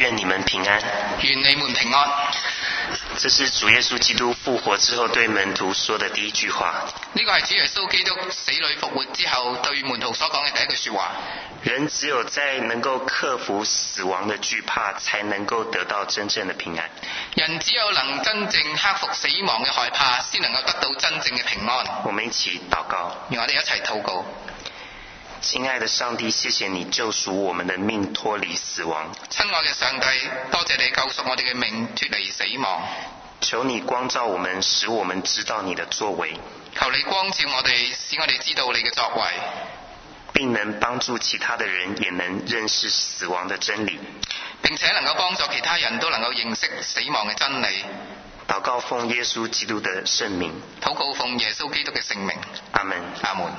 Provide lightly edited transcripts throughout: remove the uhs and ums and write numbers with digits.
愿你们平安。 願你們平安。 这是主耶稣基督复活之后对门徒说的第一句话。 呢個係主耶穌基督死裏復活之後對門徒所講嘅第一句說話。 人只有在能够克服死亡的惧怕，才能够得到真正的平安。 人只有能真正克服死亡嘅害怕，先能夠得到真正嘅平安。 我們一起禱告。 讓我哋一齊禱告。 親愛的上帝，謝謝你救贖我們的命，脫離死亡。 親愛嘅上帝，多謝你救贖我哋嘅命，脫離死亡。 求你光照我們，使我們知道你的作為。 求你光照我哋，使我哋知道你嘅作為， 並能幫助其他的人也能認識死亡的真理， 並且能夠幫助其他人都能夠認識死亡嘅真理。 禱告奉耶穌基督的聖名。 禱告奉耶穌基督嘅聖名。 阿門。 阿門。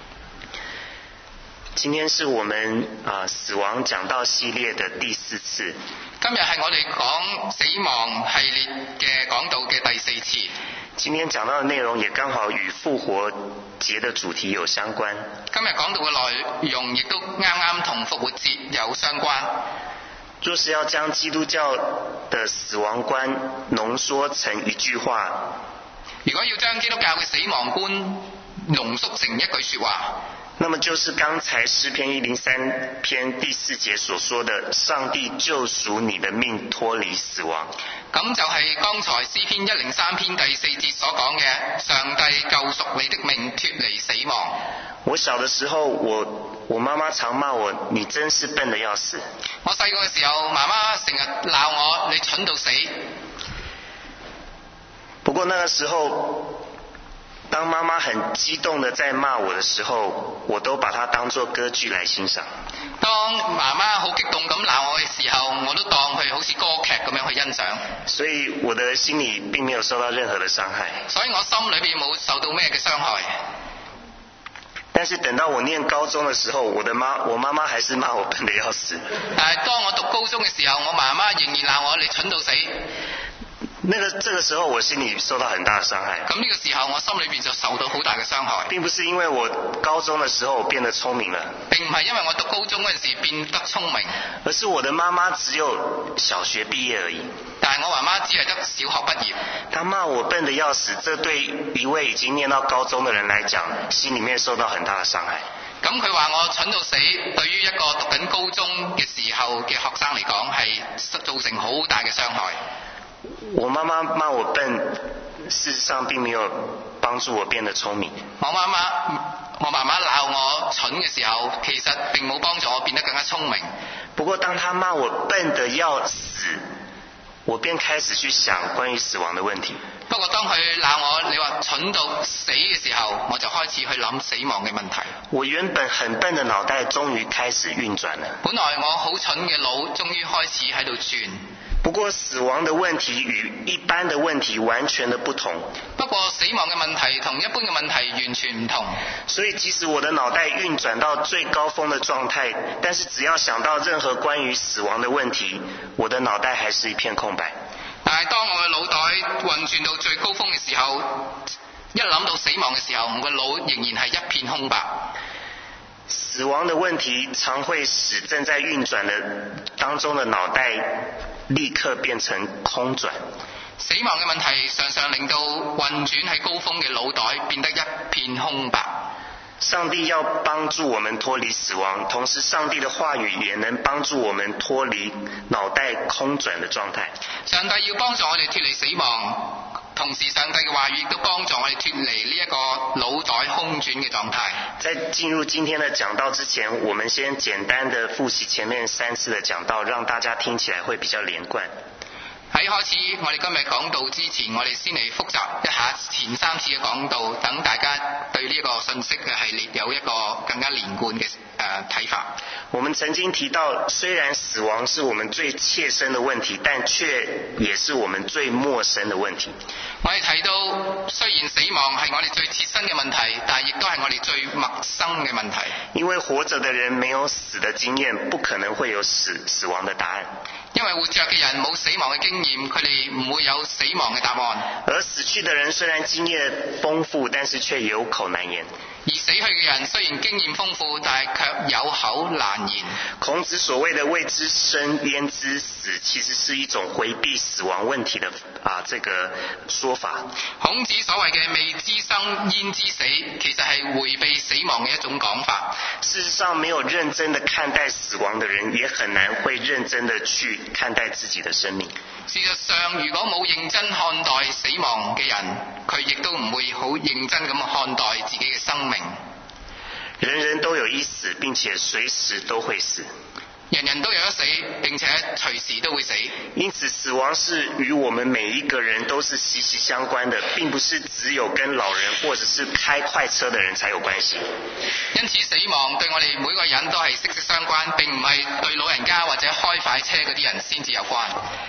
今天是我們死亡講道系列的第4次。 今日係我哋講死亡系列嘅講道嘅第4次。 今天講到的內容也剛好與復活節的主題有相關。 今日講到嘅內容亦都啱啱同復活節有相關。 若是要將基督教的死亡觀濃縮成一句話， 如果要將基督教嘅死亡觀濃縮成一句說話， 那麼就是剛才詩篇103篇第4節所說的，上帝救贖你的命，脫離死亡。 咁就係剛才詩篇103篇第4節所講嘅，上帝救贖你的命，脫離死亡。 我小的時候，我媽媽常罵我，你真是笨得要死。 我細個嘅時候，媽媽成日鬧我，你蠢到死。 不過那個時候，當媽媽很激動的在罵我的時候，我都把它當作歌劇來欣賞。 當媽媽好激動咁鬧我嘅時候，我都當佢好似歌劇咁樣去欣賞。 所以我的心裏並沒有受到任何的傷害。 所以我心裏邊冇受到咩嘅傷害。 但是等到我念高中的時候，我媽媽還是罵我笨得要死。 但係當我讀高中嘅時候，我媽媽仍然鬧我，你蠢到死。 這個時候我心裏受到很大的傷害。 咁呢個時候我心裏邊就受到好大嘅傷害。 並不是因為我高中的時候我變得聰明了， 並唔係因為我讀高中嗰陣時變得聰明， 而是我的媽媽只有小學畢業而已。 但係我媽媽只係得小學畢業。 她罵我笨得要死，這對一位已經念到高中的人來講，心裏面受到很大的傷害。 咁佢話我蠢到死，對於一個讀緊高中嘅時候嘅學生嚟講，係造成好大嘅傷害。 我媽媽罵我笨，事實上並沒有幫助我變得聰明。 我媽媽鬧我蠢嘅時候，其實並冇幫助我變得更加聰明。 不過當她罵我笨得要死，我便開始去想關於死亡的問題。 不過當佢鬧我，你話蠢到死嘅時候，我就開始去諗死亡嘅問題。 我原本很笨的腦袋終於開始運轉了。 本來我好蠢嘅腦，終於開始喺度轉。 不過死亡的問題與一般的問題完全的不同。 不過死亡嘅問題同一般嘅問題完全唔同。 所以即使我的腦袋運轉到最高峰的狀態，但是只要想到任何關於死亡的問題，我的腦袋還是一片空白。 但係當我嘅腦袋運轉到最高峰嘅時候，一諗到死亡嘅時候，我嘅腦仍然係一片空白。 死亡的問題常會使正在運轉的當中的腦袋立刻變成空轉。 死亡嘅問題常常令到運轉喺高峰嘅腦袋變得一片空白。 上帝要幫助我們脫離死亡，同時上帝的話語也能幫助我們脫離腦袋空轉的狀態。 上帝要幫助我哋脫離死亡，同時上帝嘅話語亦都幫助我哋脫離呢一個腦袋空轉嘅狀態。 在進入今天的講道之前，我們先簡單的複習前面3次的講道，讓大家聽起來會比較連貫。 喺開始我哋今日講道之前，我哋先嚟複習一下前3次嘅講道，等大家對呢一個信息嘅系列有一個更加連貫嘅睇法。 我們曾經提到，雖然死亡是我們最切身的問題，但卻也是我們最陌生的問題。 我哋提到，雖然死亡係我哋最切身嘅問題，但係亦都係我哋最陌生嘅問題。 因為活着的人沒有死的經驗，不可能會有死亡的答案。 因為活着嘅人冇死亡嘅經驗，佢哋唔會有死亡嘅答案。 而死去的人雖然經驗豐富，但是卻有口難言。 而死去嘅人雖然經驗豐富，但係卻有口難言。 孔子所謂的未知生焉知死，其實是一種回避死亡問題的這個說法。 孔子所謂嘅未知生焉知死，其實係回避死亡嘅一種講法。 事實上，沒有認真的看待死亡的人，也很難會認真的去看待自己的生命。 事實上，如果冇認真看待死亡嘅人，佢亦都唔會好認真咁看待自己嘅生命。 人人都有一死，並且隨時都會死。 人人都有一死，並且隨時都會死。 因此，死亡是與我們每一個人都是息息相關的，並不是只有跟老人或者是開快車的人才有關係。 因此，死亡對我哋每個人都係息息相關，並唔係對老人家或者開快車嗰啲人先至有關。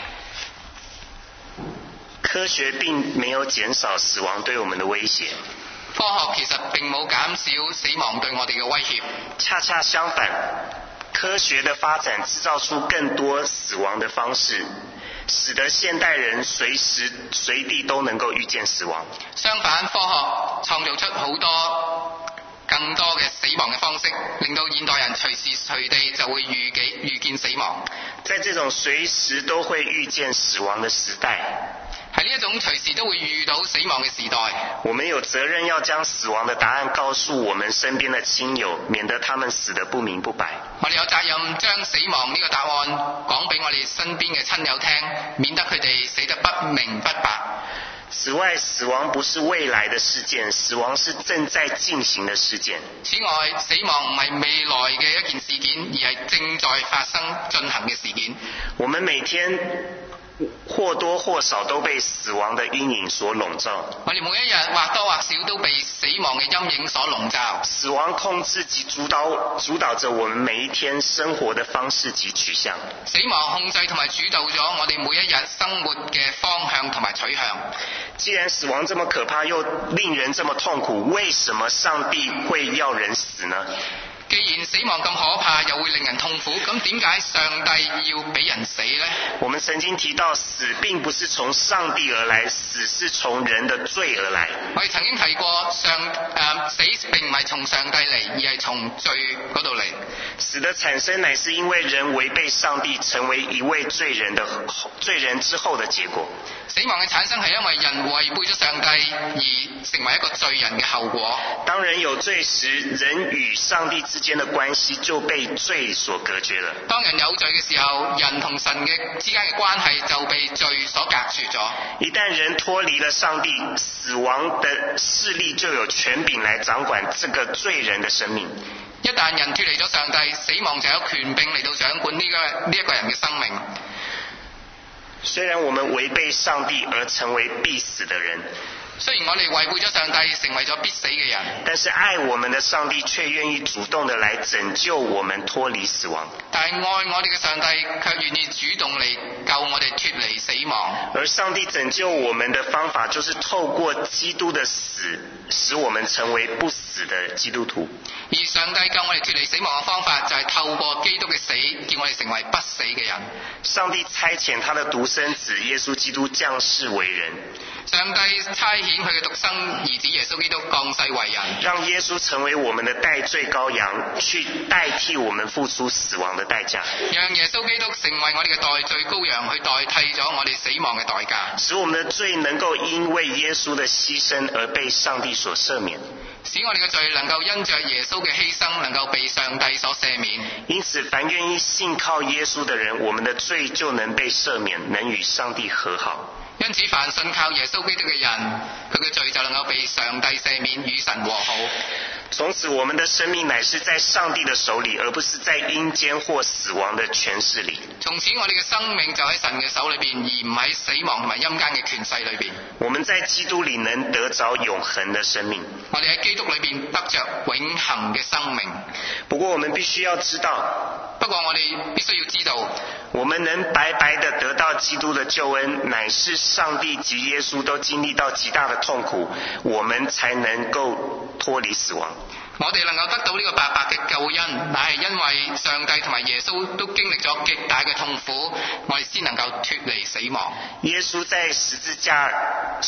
科學並沒有減少死亡對我們的威脅。 科學其實並冇減少死亡對我哋嘅威脅， 恰恰相反，科學的發展製造出更多死亡的方式，使得現代人隨時隨地都能夠預見死亡。 相反，科學創造出好多更多嘅死亡嘅方式，令到現代人隨時隨地就會預見死亡。 在這種隨時都會預見死亡的時代， 喺呢一種隨時都會遇到死亡嘅時代， 我們有責任要將死亡的答案告訴我們身邊的親友，免得他們死得不明不白。 我哋有責任將死亡呢個答案講俾我哋身邊嘅親友聽，免得佢哋死得不明不白。 此外，死亡不是未來的事件，死亡是正在進行的事件。 此外，死亡唔係未來嘅一件事件，而係正在發生進行嘅事件。 我們每天或多或少都被死亡的陰影所籠罩。 我哋每一日或多或少都被死亡嘅陰影所籠罩。 死亡控制及主導着我們每一天生活的方式及取向。 死亡控制同埋主導咗我哋每一日生活嘅方向同埋取向。 既然死亡這麼可怕，又令人這麼痛苦，為什麼上帝會要人死呢？ 既然死亡咁可怕，又會令人痛苦，咁點解上帝要俾人死呢？ 我們曾經提到，死並不是從上帝而來，死是從人的罪而來。 我哋曾經提過，死並唔係從上帝嚟，而係從罪嗰度嚟。 死的產生乃是因為人違背上帝，成為一位罪人之後的結果。 死亡嘅產生係因為人違背咗上帝而成為一個罪人嘅後果。 當人有罪時，人與上帝之間的關係就被罪所隔絕了。 當人有罪嘅時候，人同神之間嘅關係就被罪所隔絕咗。 一旦人脫離了上帝，死亡的勢力就有權柄來掌管這個罪人的生命。 一旦人脫離咗上帝，死亡就有權柄嚟到掌管呢一個人嘅生命。 雖然我們違背上帝而成為必死的人， 雖然我哋違背咗上帝，成為咗必死嘅人， 但是愛我們的上帝卻願意主動的來拯救我們脫離死亡。 但係愛我哋嘅上帝卻願意主動嚟救我哋脫離死亡。 而上帝拯救我們的方法，就是透過基督的死，使我們成為不死的基督徒。 而上帝救我哋脫離死亡嘅方法，就係透過基督嘅死，叫我哋成為不死嘅人。 上帝差遣他的獨生子耶穌基督降世為人。 上帝差遣佢嘅獨生兒子耶穌基督降世為人， 讓耶穌成為我們的代罪羔羊，去代替我們付出死亡的代價。 讓耶穌基督成為我哋嘅代罪羔羊，去代替咗我哋死亡嘅代價， 使我們的罪能夠因為耶穌的犧牲而被上帝所赦免。 使我哋嘅罪能夠因着耶穌嘅犧牲，能夠被上帝所赦免。 因此，凡願意信靠耶穌的人，我們的罪就能被赦免，能與上帝和好。 因此，凡信靠耶穌基督嘅人，佢嘅罪就能夠被上帝赦免，與神和好。 從此，我們的生命乃是在上帝的手裏，而不是在陰間或死亡的權勢裏。 從此，我哋嘅生命就喺神嘅手裏邊，而唔喺死亡同埋陰間嘅權勢裏邊。 我們在基督裏能得着永恆的生命。 我哋喺基督裏邊得着永恆嘅生命。 不過，我們必須要知道， 不過我哋必須要知道， 我們能白白的得到基督的救恩，乃是上帝及耶穌都經歷到極大的痛苦，我們才能夠脫離死亡。 我哋能夠得到呢個白白嘅救恩，乃係因為上帝同埋耶穌都經歷咗極大嘅痛苦，我哋先能夠脫離死亡。 耶穌在十字架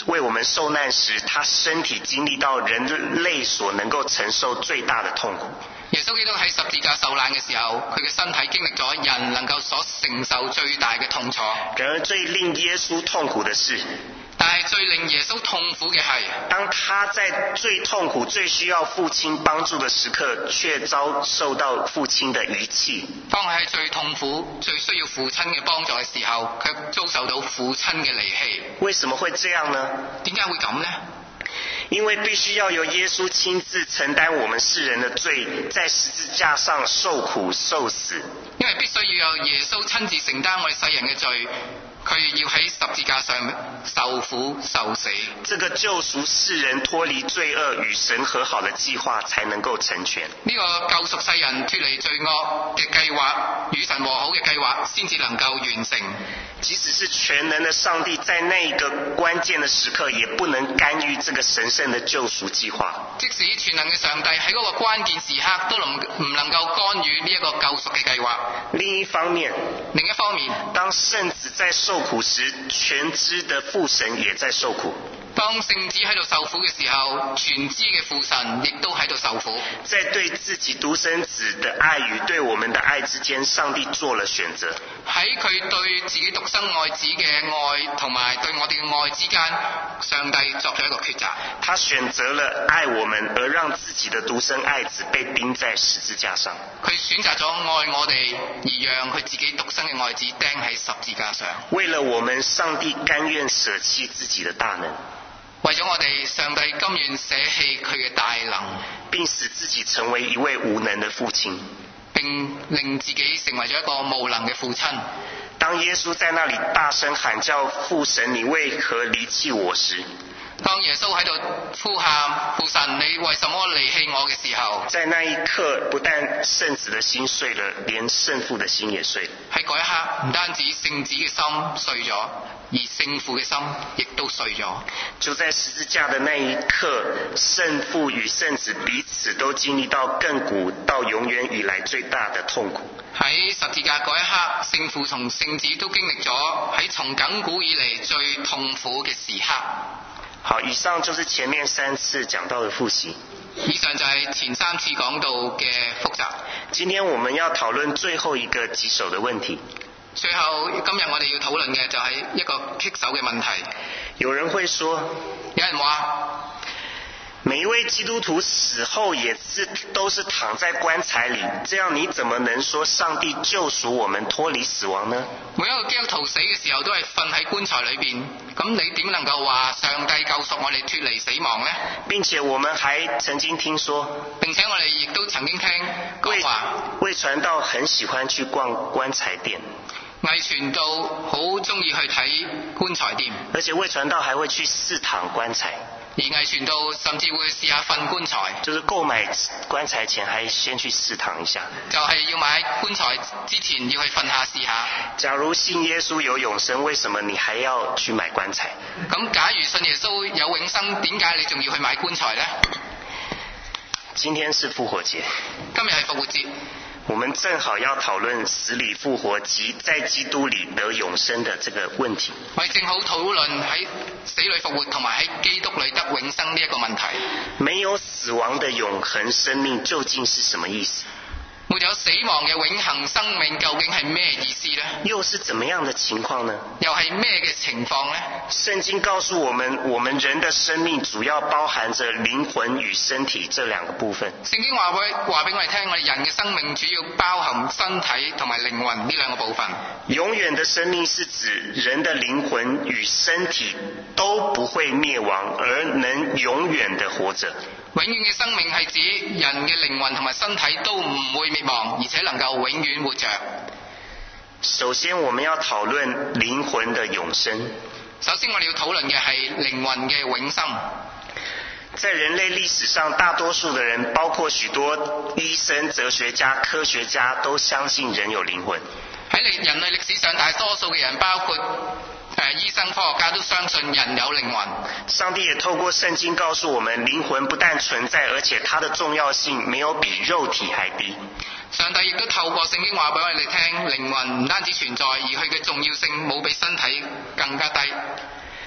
为我们受難時，他身體經歷到人類所能夠承受最大的痛苦。 耶穌基督喺十字架受難嘅時候，佢嘅身體經歷咗人能夠所承受最大嘅痛楚。 然而最令耶穌痛苦的是， 但係最令耶穌痛苦嘅係， 當他在最痛苦、最需要父親幫助的時刻，卻遭受到父親的遺棄。 當佢喺最痛苦、最需要父親嘅幫助嘅時候，卻遭受到父親嘅離棄。 為什麼會這樣呢？ 點解會咁呢？ 因為必須要由耶穌親自承擔我們世人的罪，在十字架上受苦受死。 因為必須要有耶穌親自承擔我哋世人嘅罪，佢要喺十字架上受苦受死。 這個救贖世人脫離罪惡與神和好的計劃才能夠成全。 呢個救贖世人脫離罪惡嘅計劃，與神和好嘅計劃，先至能夠完成。 即使是全能的上帝，在那一個關鍵的時刻，也不能干預這個神聖的救贖計劃。 即使全能嘅上帝喺嗰個關鍵時刻都唔能夠干預呢一個救贖嘅計劃。 另一方面，當聖子在受苦時，全知的父神也在受苦。 當聖子喺度受苦嘅時候，全知嘅父神亦都喺度受苦。 在對自己獨生子的愛與對我們的愛之間，上帝做了選擇。 喺佢對自己獨生愛子嘅愛同埋對我哋嘅愛之間，上帝作咗一個抉擇。 他選擇了愛我們，而讓自己的獨生愛子被釘在十字架上。 佢選擇咗愛我哋，而讓佢自己獨生嘅愛子釘喺十字架上。 為了我們，上帝甘願捨棄自己的大能。 為咗我哋，上帝甘願捨棄佢嘅大能， 並使自己成為一位無能的父親， 並令自己成為咗一個無能嘅父親。 當耶穌在那裏大聲喊叫父神，你為何離棄我時， 當耶穌喺度呼喊父神，你為什麼離棄我嘅時候， 在那一刻，不但聖子的心碎了，連聖父的心也碎了。 喺嗰一刻，唔單止聖子嘅心碎咗，而聖父嘅心亦都碎咗。 就在十字架的那一刻，聖父與聖子彼此都經歷到亙古到永遠以來最大的痛苦。 喺十字架嗰一刻，聖父同聖子都經歷咗喺從亙古以嚟最痛苦嘅時刻。 好，以上就是前面3次講到的複習。 以上就係前3次講到嘅複習。 今天我們要討論最後一個棘手的問題。 最後今日我哋要討論嘅就係一個棘手嘅問題。 有人會說， 有人話， 每一位基督徒死後都是躺在棺材裡，這樣你怎麼能說上帝救贖我們脫離死亡呢？ 每一個基督徒死嘅時候都係瞓喺棺材裏邊，咁你點能夠話上帝救贖我哋脫離死亡呢？ 並且我們還曾經聽說， 並且我哋亦都曾經聽講話， 魏傳道很喜歡去逛棺材店。 魏傳道好中意去睇棺材店， 而且魏傳道還會去試躺棺材。 而魏傳道甚至會試下瞓棺材， 就是購買棺材前還先去試躺一下， 就係要買棺材之前要去瞓下試下。 假如信耶穌有永生，為什麼你還要去買棺材？ 咁假如信耶穌有永生，點解你仲要去買棺材呢？ 今天是復活節， 今日係復活節， 我們正好要討論死裡復活及在基督裡得永生的這個問題。 我哋正好討論喺死裡復活同埋喺基督裡得永生呢一個問題。 沒有死亡的永恆生命究竟是什麼意思？ 沒有死亡嘅永恆生命究竟係咩意思呢？ 又是怎麼樣的情況呢？ 又係咩嘅情況呢？ 聖經告訴我們人的生命主要包含着靈魂與身體這兩個部分。 聖經話俾我哋聽，我哋人嘅生命主要包含身體同埋靈魂呢兩個部分。 永遠的生命是指人的靈魂與身體都不會滅亡，而能永遠的活着。 永遠嘅生命係指人嘅靈魂同埋身體都唔會滅亡，而且能夠永遠活着。 首先我們要討論靈魂的永生。 首先我哋要討論嘅係靈魂嘅永生。 在人類歷史上，大多數的人，包括許多醫生、哲學家、科學家，都相信人有靈魂。 喺人類歷史上，大多數嘅人，包括醫生、科學家都相信人有靈魂。 上帝也透過聖經告訴我們，靈魂不但存在，而且它的重要性沒有比肉體還低。 上帝亦都透過聖經話俾我哋聽，靈魂唔單止存在，而佢嘅重要性冇比身體更加低。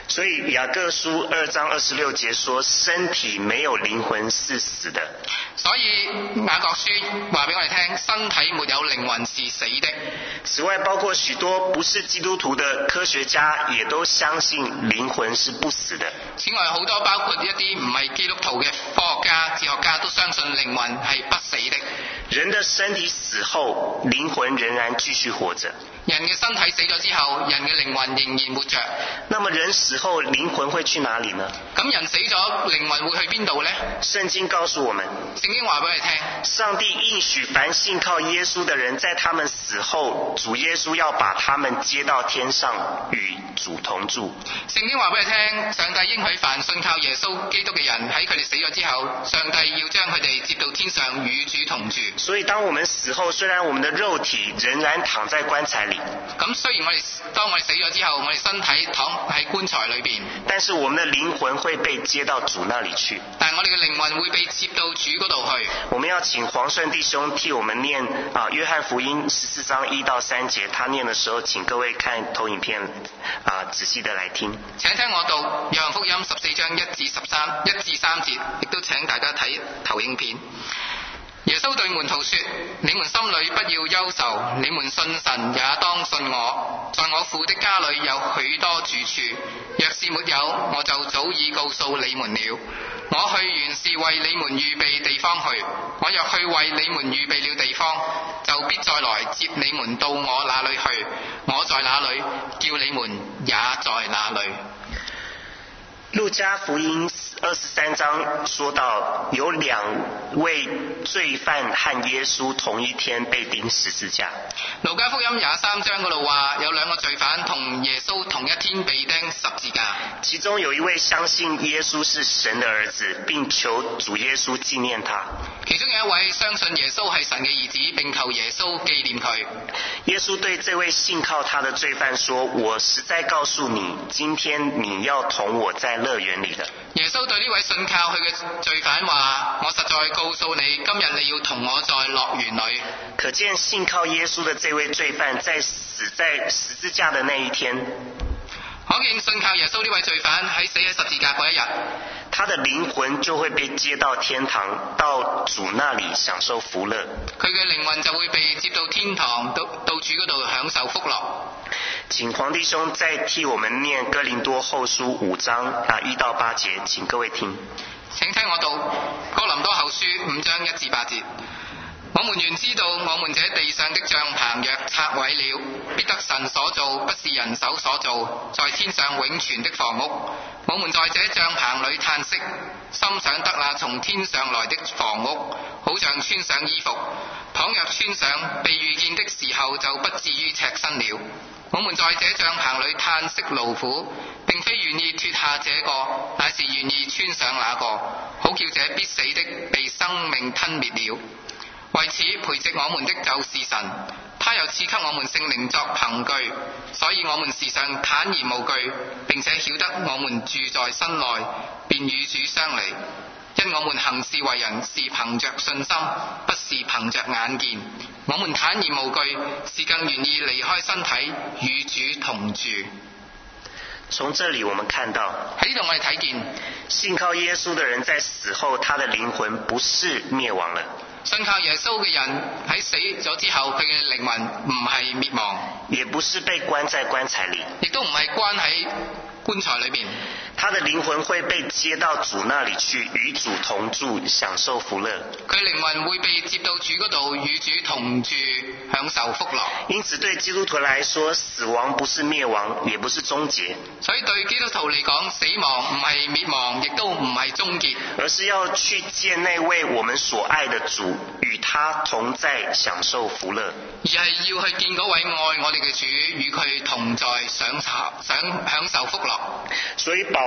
所以雅各书2章26节说，身体没有灵魂是死的。 所以雅各書話俾我哋聽，身體沒有靈魂是死的。 此外，包括許多不是基督徒的科學家也都相信靈魂是不死的。 此外，好多包括一啲唔係基督徒嘅科學家、哲學家都相信靈魂係不死的。 人的身體死後，靈魂仍然繼續活着。 人嘅身體死咗之後，人嘅靈魂仍然活着。 那麼人死後靈魂會去哪裡呢？ 咁人死咗，靈魂會去邊度呢？ 聖經告訴我們， 聖經話俾我哋聽， 上帝應許凡信靠耶穌的人，在他們死後，主耶穌要把他們接到天上，與主同住。 聖經話俾我哋聽，上帝應許凡信靠耶穌基督嘅人，喺佢哋死咗之後，上帝要將佢哋接到天上，與主同住。 所以當我們死後，雖然我們的肉體仍然躺在棺材裡， 咁雖然當我哋死咗之後，我哋身體躺喺棺材裏邊， 但是我們的靈魂會被接到主那裡去。 但係我哋嘅靈魂會被接到主嗰度去。 我們要請黃順弟兄替我們念約翰福音14章1到3節，他念的時候，請各位看投影片仔細的來聽。 請聽我讀約翰福音14章1至3節，亦都請大家睇投影片。耶穌對門徒說：你們心裏不要憂愁，你們信神也當信我。在我父的家裏有許多住處，若是沒有，我就早已告訴你們了。我去原是為你們預備地方去，我若去為你們預備了地方，就必再來接你們到我那裏去。我在哪裏，叫你們也在哪裏。 路加福音23章說到，有2位罪犯和耶穌同一天被釘十字架。 路加福音23章嗰度話，有2個罪犯同耶穌同一天被釘十字架。 其中有一位相信耶穌是神的兒子，並求主耶穌紀念他。 其中有一位相信耶穌係神嘅兒子，並求耶穌紀念佢。 耶穌對這位信靠他的罪犯說：我實在告訴你，今天你要同我在樂園裡的。 耶穌對呢位信靠佢嘅罪犯話：我實在告訴你，今日你要同我在樂園裡。 可見信靠耶穌的這位罪犯在死在十字架的那一天， 可見信靠耶穌呢位罪犯喺死喺十字架嗰一日， 他的靈魂就會被接到天堂，到主那裡享受福樂。 佢嘅靈魂就會被接到天堂，到主嗰度享受福樂。 請黃弟兄再替我們念哥林多後書5章1到8節，請各位聽。 請聽我讀哥林多後書5章1至8節。我們原知道，我們這地上的帳棚若拆毀了，必得神所造，不是人手所造，在天上永存的房屋。我們在這帳棚裡嘆息，心想得那從天上來的房屋，好像穿上衣服。倘若穿上，被遇見的時候就不至於赤身了。我們在這帳棚裡嘆息勞苦，並非願意脫下這個，乃是願意穿上那個，好叫這必死的被生命吞滅了。為此培植我們的就是神，他又賜給我們聖靈作憑據，所以我們時常坦然無懼，並且曉得我們住在身內，便與主相離。因我們行事為人是憑着信心，不是憑着眼見。我們坦然無懼，是更願意離開身體，與主同住。 從這裡我們看到， 喺呢度我哋睇見， 信靠耶穌的人在死後，他的靈魂不是滅亡了。 信靠耶穌嘅人喺死咗之後，佢嘅靈魂唔係滅亡， 也不是被關在棺材裡， 亦都唔係關喺棺材裏邊。 他的靈魂會被接到主那裡去，與主同住，享受福樂。 佢靈魂會被接到主嗰度，與主同住，享受福樂。 因此對基督徒來說，死亡不是滅亡，也不是終結。 所以對基督徒嚟講，死亡唔係滅亡，亦都唔係終結， 而是要去見那位我們所愛的主，與他同在，享受福樂。 而係要去見嗰位愛我哋嘅主，與佢同在，享受福樂。 所以保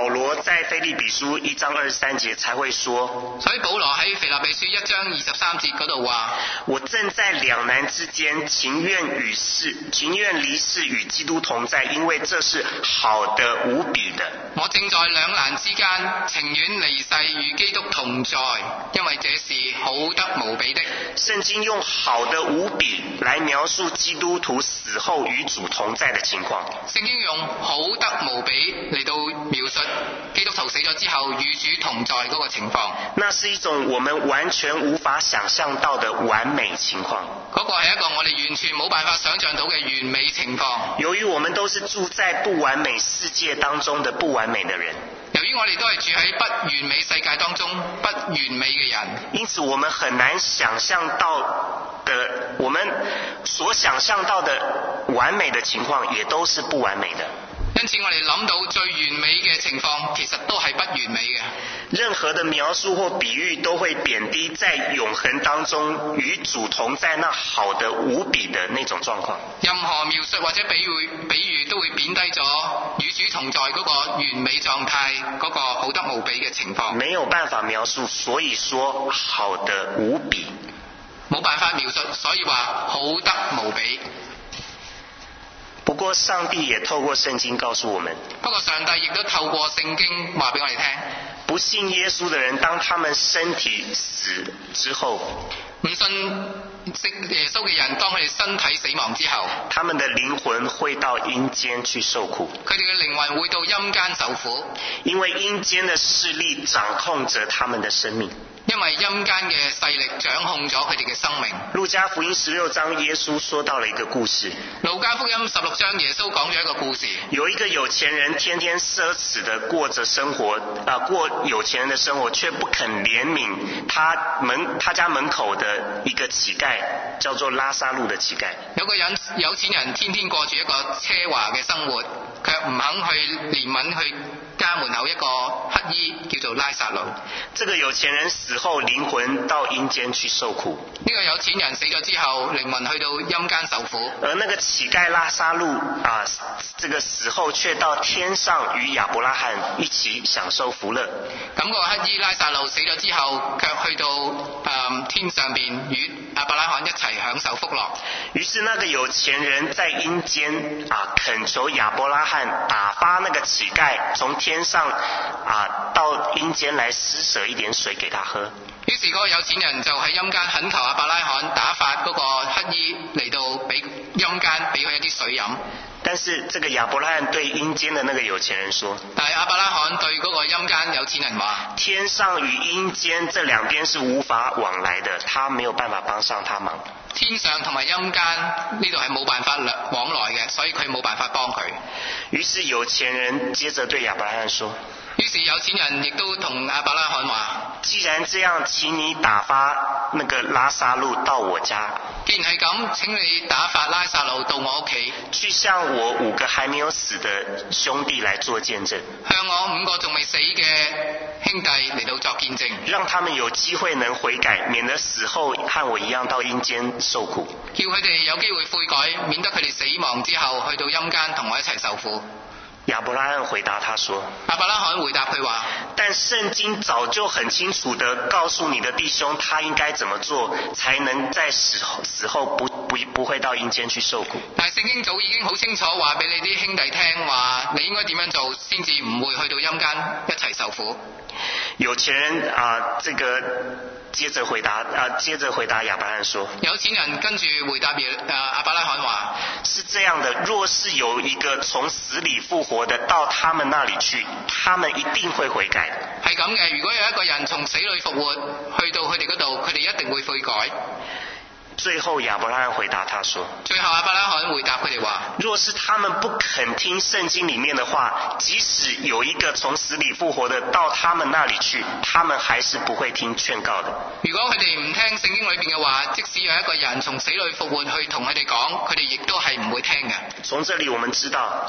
保羅在腓立比書1章23節才會說， 所以保羅喺腓立比書1章23節嗰度話： 我正在兩難之間，情願離世與基督同在，因為這是好的無比的。 我正在兩難之間，情願離世與基督同在，因為這是好得無比的。 聖經用好的無比來描述基督徒死後與主同在的情況。 聖經用好得無比嚟到描述基督徒死咗之後與主同在嗰個情況。 那是一種我們完全無法想象到的完美情況。 嗰個係一個我哋完全冇辦法想象到嘅完美情況。 由於我們都是住在不完美世界當中的不完美的人， 由於我哋都係住喺不完美世界當中不完美嘅人， 因此我們很難想象到的，我們所想象到的完美的情況也都是不完美的。 因此我哋諗到最完美嘅情況其實都係不完美嘅。 任何的描述或比喻都會貶低在永恆當中與主同在那好的無比的那種狀況。 任何描述或者比喻都會貶低咗與主同在嗰個完美狀態嗰個好得無比嘅情況。 沒有辦法描述，所以說好的無比。 冇辦法描述，所以話好得無比。 不過上帝也透過聖經告訴我們， 不過上帝亦都透過聖經話俾我哋聽， 不信耶穌的人，當他們身體死之後， 唔信耶穌嘅人，當佢哋身體死亡之後， 他們的靈魂會到陰間去受苦。 佢哋嘅靈魂會到陰間受苦， 因為陰間的勢力掌控着他們的生命。 因為陰間嘅勢力掌控咗佢哋嘅生命。 路加福音16章，耶穌說到了一個故事。 路加福音16章，耶穌講咗一個故事。 有一個有錢人天天奢侈的過着生活，過有錢人的生活，卻不肯憐憫他家門口的一個乞丐，叫做拉撒路的乞丐。 有錢人天天過住一個奢華嘅生活，卻唔肯去憐憫佢家門口一個乞衣，叫做拉撒路。 這個有錢人死後靈魂到陰間去受苦。 呢個有錢人死咗之後，靈魂去到陰間受苦。 而那個乞丐拉撒路這個死後卻到天上與亞伯拉罕一起享受福樂。 咁個乞衣拉撒路死咗之後，卻去到天上邊與亞伯拉罕一齊享受福樂。 於是那個有錢人在陰間懇求亞伯拉罕打發那個乞丐從天上到陰間來施捨一點水給他喝。 於是嗰個有錢人就喺陰間懇求亞伯拉罕打發嗰個乞衣嚟到俾陰間俾佢一啲水飲。 但是這個亞伯拉罕對陰間的那個有錢人說， 但係亞伯拉罕對嗰個陰間有錢人話， 天上與陰間這兩邊是無法往來的，他沒有辦法幫上他忙。 天上同埋陰間呢度係冇辦法往來嘅，所以佢冇辦法幫佢。 於是有錢人接着對亞伯拉罕說， 於是有錢人亦都同亞伯拉罕話， 既然這樣，請你打發那個拉撒路到我家。 既然係咁，請你打發拉撒路到我屋企， 去向我5個還沒有死的兄弟來做見證， 向我5個仲未死嘅兄弟嚟到作見證， 讓他們有機會能悔改，免得死後和我一樣到陰間受苦。 叫佢哋有機會悔改，免得佢哋死亡之後去到陰間同我一齊受苦。 亞伯拉罕回答他說， 亞伯拉罕回答佢話， 但聖經早就很清楚地告訴你的弟兄他應該怎麼做，才能在死後不會到陰間去受苦。 但係聖經早已經好清楚話俾你啲兄弟聽，話你應該點樣做先至唔會去到陰間一齊受苦。 有錢人接着回答亞伯拉罕說， 有錢人跟住回答亞伯拉罕話， 是這樣的，若是有一個從死裡復活的到他們那裡去，他們一定會悔改的。 係咁嘅，如果有一個人從死裡復活去到佢哋嗰度，佢哋一定會悔改。 最後亞伯拉罕回答他說， 最後亞伯拉罕回答佢哋話， 若是他們不肯聽聖經裡面的話，即使有一個從死裡復活的到他們那裡去，他們還是不會聽勸告的。 如果佢哋唔聽聖經裏邊嘅話，即使有一個人從死裡復活去同佢哋講，佢哋亦都係唔會聽嘅。 從這裡我們知道，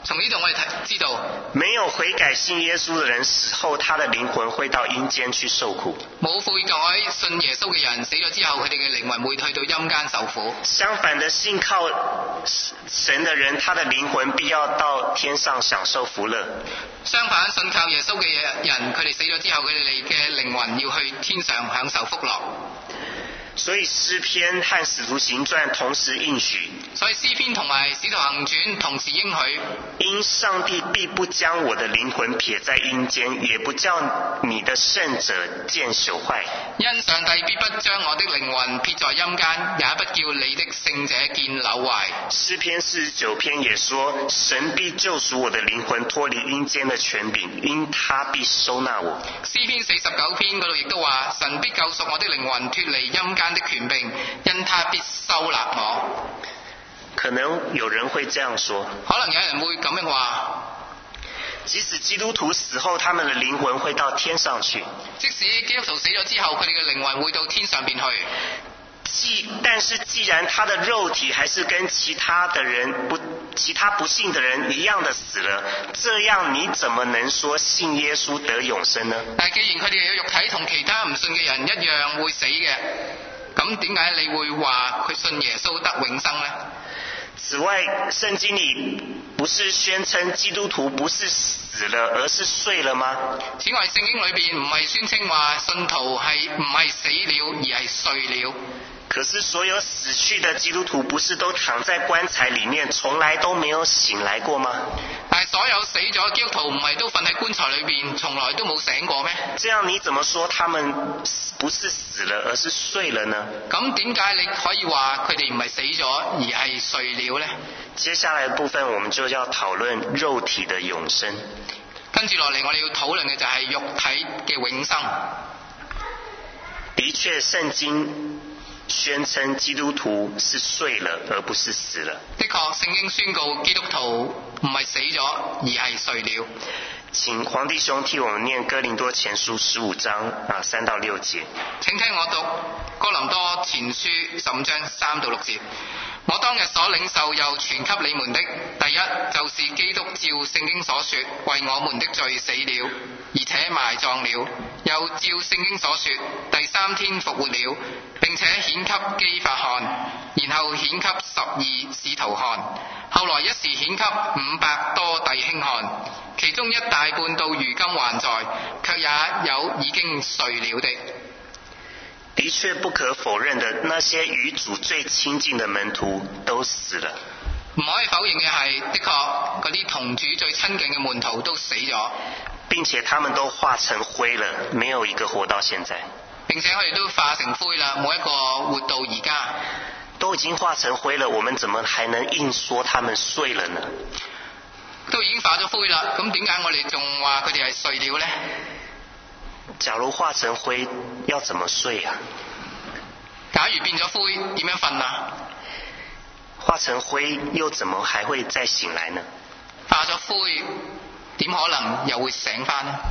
從呢度我哋知道， 没有悔改信耶穌的人死後，他的靈魂會到陰間去受苦。 冇悔改信耶穌嘅人死咗之後，佢哋嘅靈魂會去到陰間受苦。 相反的，信靠神的人，他的靈魂必要到天上享受福樂。 相反，信靠耶穌嘅人，佢哋死咗之後，佢哋嘅靈魂要去天上享受福樂。 所以詩篇和使徒行傳同時應許， 所以詩篇同埋使徒行傳同時應許， 因上帝必不將我的靈魂撇在陰間，也不叫你的聖者見朽壞。 因上帝必不將我的靈魂撇在陰間，也不叫你的聖者見朽壞。 詩篇49篇也說，神必救贖我的靈魂脫離陰間的權柄，因他必收納我。 詩篇49篇嗰度亦都話，神必救贖我的靈魂脫離陰間的權柄，因他必收納我。 可能有人會這樣說， 可能有人會咁樣話， 即使基督徒死後，他們的靈魂會到天上去。 即使基督徒死咗之後，佢哋嘅靈魂會到天上邊去。 但是既然他的肉體還是跟其他不信的人一樣的死了，這樣你怎麼能說信耶穌得永生呢？ 但既然佢哋嘅肉體同其他唔信嘅人一樣會死嘅，咁點解你會話佢信耶穌得永生呢？ 此外，聖經裡不是宣稱基督徒不是死了，而是睡了嗎？ 此外，聖經裏邊唔係宣稱話信徒係唔係死了，而係睡了。 可是所有死去的基督徒不是都躺在棺材裡面，從來都沒有醒來過嗎？ 但係所有死咗基督徒唔係都瞓喺棺材裏邊，從來都冇醒過咩？ 這樣你怎麼說他們不是死了，而是睡了呢？ 咁點解你可以話佢哋唔係死咗，而係睡了呢？ 接下來的部分我們就要討論肉體的永生。 跟住落嚟我哋要討論嘅就係肉體嘅永生。 的確，聖經宣稱基督徒是睡了而不是死了。 的確，聖經宣告基督徒唔係死咗，而係睡了。 請黃弟兄替我們念哥林多前書15章3到6節。 請聽我讀哥林多前書15章3到6節。我當日所領受又傳給你們的，第一就是基督照聖經所說，為我們的罪死了，而且埋葬了，又照聖經所說，第三天復活了，並且顯給基法看，然後顯給12使徒看，後來一時顯給500多弟兄看，其中一大半到如今還在，卻也有已經睡了的。 的確不可否認的，那些與主最親近的門徒都死了。 唔可以否認嘅係，的確嗰啲同主最親近嘅門徒都死咗， 並且他們都化成灰了，沒有一個活到現在。 並且佢哋都化成灰啦，冇一個活到而家。 都已經化成灰了，我們怎麼還能硬說他們睡了呢？ 都已經化咗灰啦，咁點解我哋仲話佢哋係睡了呢？ 假如化成灰，要怎麼睡啊？ 假如變咗灰，點樣瞓啊？ 化成灰又怎麼還會再醒來呢？ 化咗灰，點可能又會醒返呢？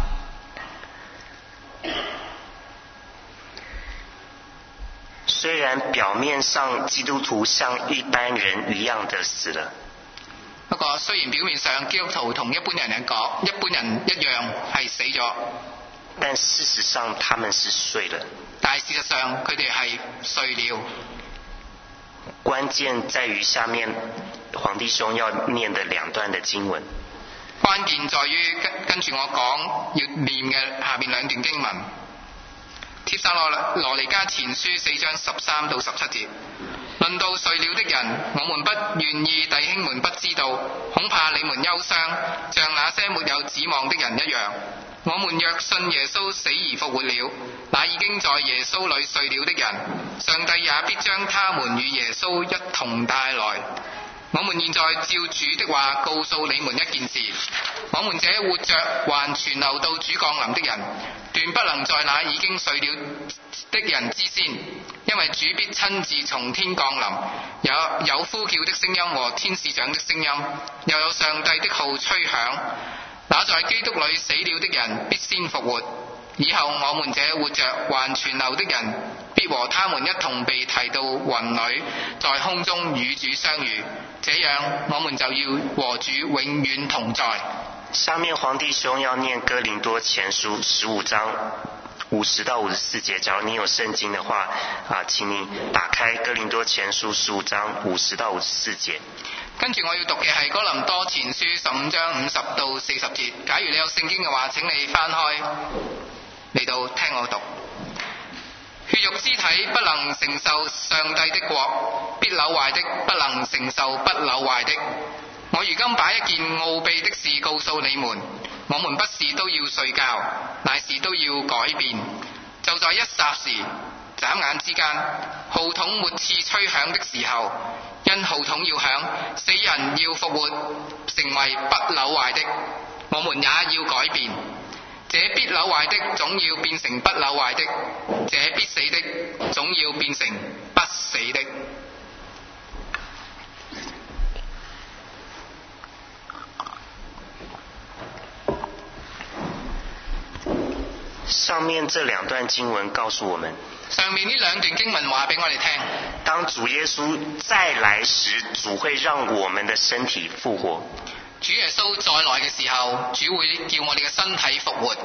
雖然表面上基督徒像一般人一樣的死了， 不過雖然表面上基督徒同一般人一樣係死咗， 但事實上他們是睡了。 但係事實上佢哋係睡了。 關鍵在於下面黃弟兄要念的兩段的經文。 關鍵在於跟住我講要念嘅下面兩段經文。帖撒羅尼迦前書4章13到17節。論到睡了的人，我們不願意弟兄們不知道，恐怕你們憂傷，像那些沒有指望的人一樣。我們若信耶穌死而復活了，那已經在耶穌裏睡了的人，上帝也必將他們與耶穌一同帶來。我們現在照主的話告訴你們一件事，我們這活着還存留到主降臨的人，斷不能在那已經睡了的人之先，因為主必親自從天降臨，有呼叫的聲音和天使長的聲音，又有上帝的號吹響。那在基督裏死了的人必先復活， 以後我們這活着還存留的人，必和他們一同被提到雲裏，在空中與主相遇。這樣我們就要和主永遠同在。 下面黄弟兄要念哥林多前書15章50到54节，假如你有圣经的话请你打开哥林多前书15章50到54节。 跟住我要讀嘅係哥林多前書15章50到40節。假如你有聖經嘅話，請你翻開嚟到聽我讀。血肉肢體不能承受上帝的國，必朽壞的不能承受不朽壞的。我如今把一件奧秘的事告訴你們，我們不是都要睡覺，乃是都要改變。就在一霎時，眨眼之間，號筒末次吹響的時候，因號筒要響，死人要復活，成為不朽壞的，我們也要改變。這必朽壞的總要變成不朽壞的，這必死的總要變成不死的。 上面这2段经文告诉我们， 上面呢2段經文話俾我哋聽， 當主耶穌再來時，主會讓我們的身體復活。 主耶穌再來嘅時候，主會叫我哋嘅身體復活。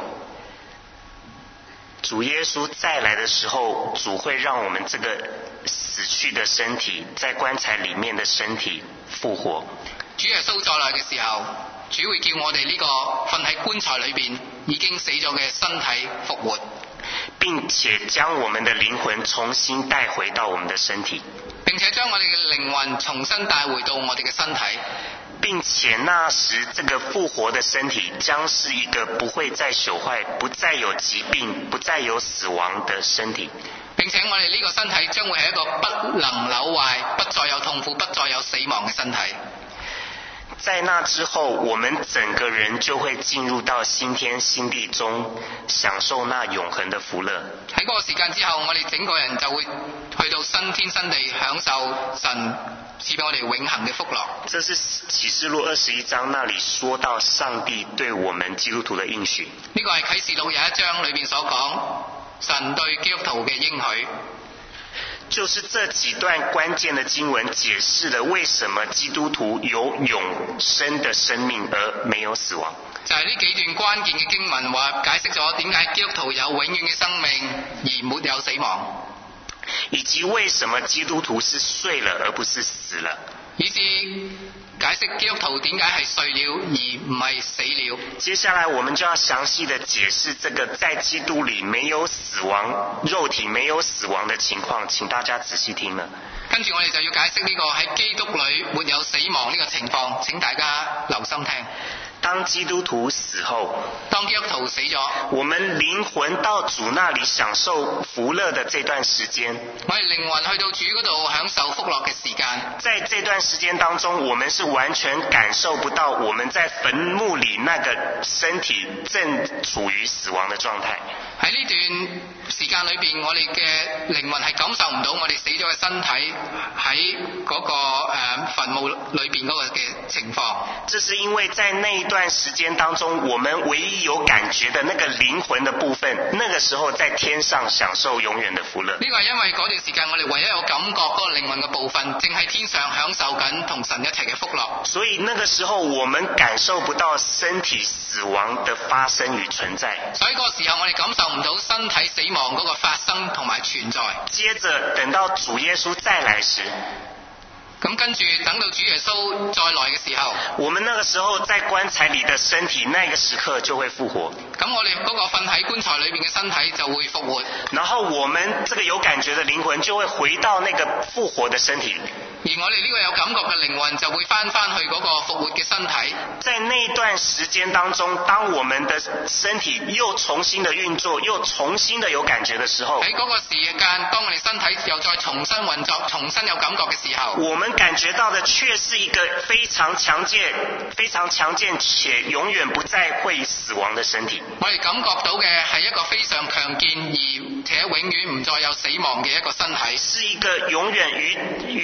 主耶穌再來的時候，主會讓我們這個死去的身體，在棺材裡面的身體復活。 主耶穌再來嘅時候，主會叫我哋呢個瞓喺棺材裏邊已經死咗嘅身體復活， 並且將我們的靈魂重新帶回到我們的身體， 並且將我哋嘅靈魂重新帶回到我哋嘅身體， 並且那時這個復活的身體將是一個不會再朽壞、不再有疾病、不再有死亡的身體。 並且我哋呢個身體將會係一個不能朽壞、不再有痛苦、不再有死亡嘅身體。 在那之後，我們整個人就會進入到新天新地中，享受那永恆的福樂。 喺嗰個時間之後，我哋整個人就會去到新天新地，享受神賜俾我哋永恆嘅福樂。 這是啟示錄21章那裡說到上帝對我們基督徒的應許。 呢個係啟示錄21章裏邊所講神對基督徒嘅應許。 就是這幾段關鍵的經文解釋了為什麼基督徒有永生的生命而沒有死亡。 就係呢幾段關鍵嘅經文話解釋咗點解基督徒有永遠嘅生命而沒有死亡， 以及為什麼基督徒是睡了而不是死了， 以至解釋基督徒點解係睡了而唔係死了。 接下來我們就要詳細的解釋這個在基督裡沒有死亡、肉體沒有死亡的情況，請大家仔細聽了。 跟住我哋就要解釋呢個喺基督裡沒有死亡呢個情況，請大家留心聽。 當基督徒死後， 當基督徒死咗， 我們靈魂到主那裡享受福樂的這段時間， 我哋靈魂去到主嗰度享受福樂嘅時間， 在這段時間當中，我們是完全感受不到我們在墳墓裡那個身體正處於死亡的狀態。 喺呢段時間裏邊，我哋嘅靈魂係感受唔到我哋死咗嘅身體喺嗰個墳墓裏邊嗰個嘅情況。 這是因為在那一段時間當中，我們唯一有感覺的那個靈魂的部分，那個時候在天上享受永遠的福樂。 呢個係因為嗰段時間我哋唯一有感覺嗰個靈魂嘅部分，正喺天上享受緊同神一齊嘅福樂。 所以那個時候我們感受不到身體死亡的發生與存在。 所以嗰個時候我哋感受唔到身體死亡嗰個發生同埋存在。 接着等到主耶穌再來時， 咁跟住等到主耶穌再來嘅時候， 我們那個時候在棺材裡的身體，那個時刻就會復活。 咁我哋嗰個瞓喺棺材裏邊嘅身體就會復活。 然後我們這個有感覺的靈魂就會回到那個復活的身體裡。 而我哋呢個有感覺嘅靈魂就會翻去嗰個復活嘅身體。 在那段時間當中，當我們的身體又重新的運作，又重新的有感覺的時候， 喺嗰個時間，當我哋身體又再重新運作、重新有感覺嘅時候， 我們感覺到的卻是一個非常強健且永遠不再會死亡的身體。 我哋感覺到嘅係一個非常強健而且永遠唔再有死亡嘅一個身體， 是一個永遠與主在